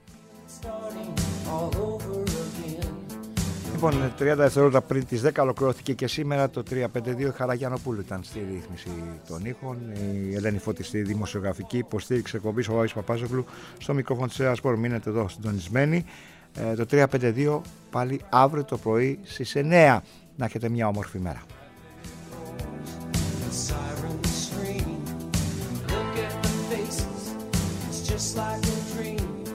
Λοιπόν, 30 δευτερόλεπτα πριν τις 10 ολοκληρώθηκε και σήμερα το 352. Χαρά Γιαννοπούλου ήταν στη ρύθμιση των ήχων. Η Ελένη Φώτη στη δημοσιογραφική υποστήριξη εκπομπής, ο Βάης Παπάζογλου στο μικρόφωνο της Ερασπορ. Μείνετε εδώ συντονισμένοι. Το 352 πάλι αύριο το πρωί στις 9. Να έχετε μια όμορφη μέρα. Like a dream.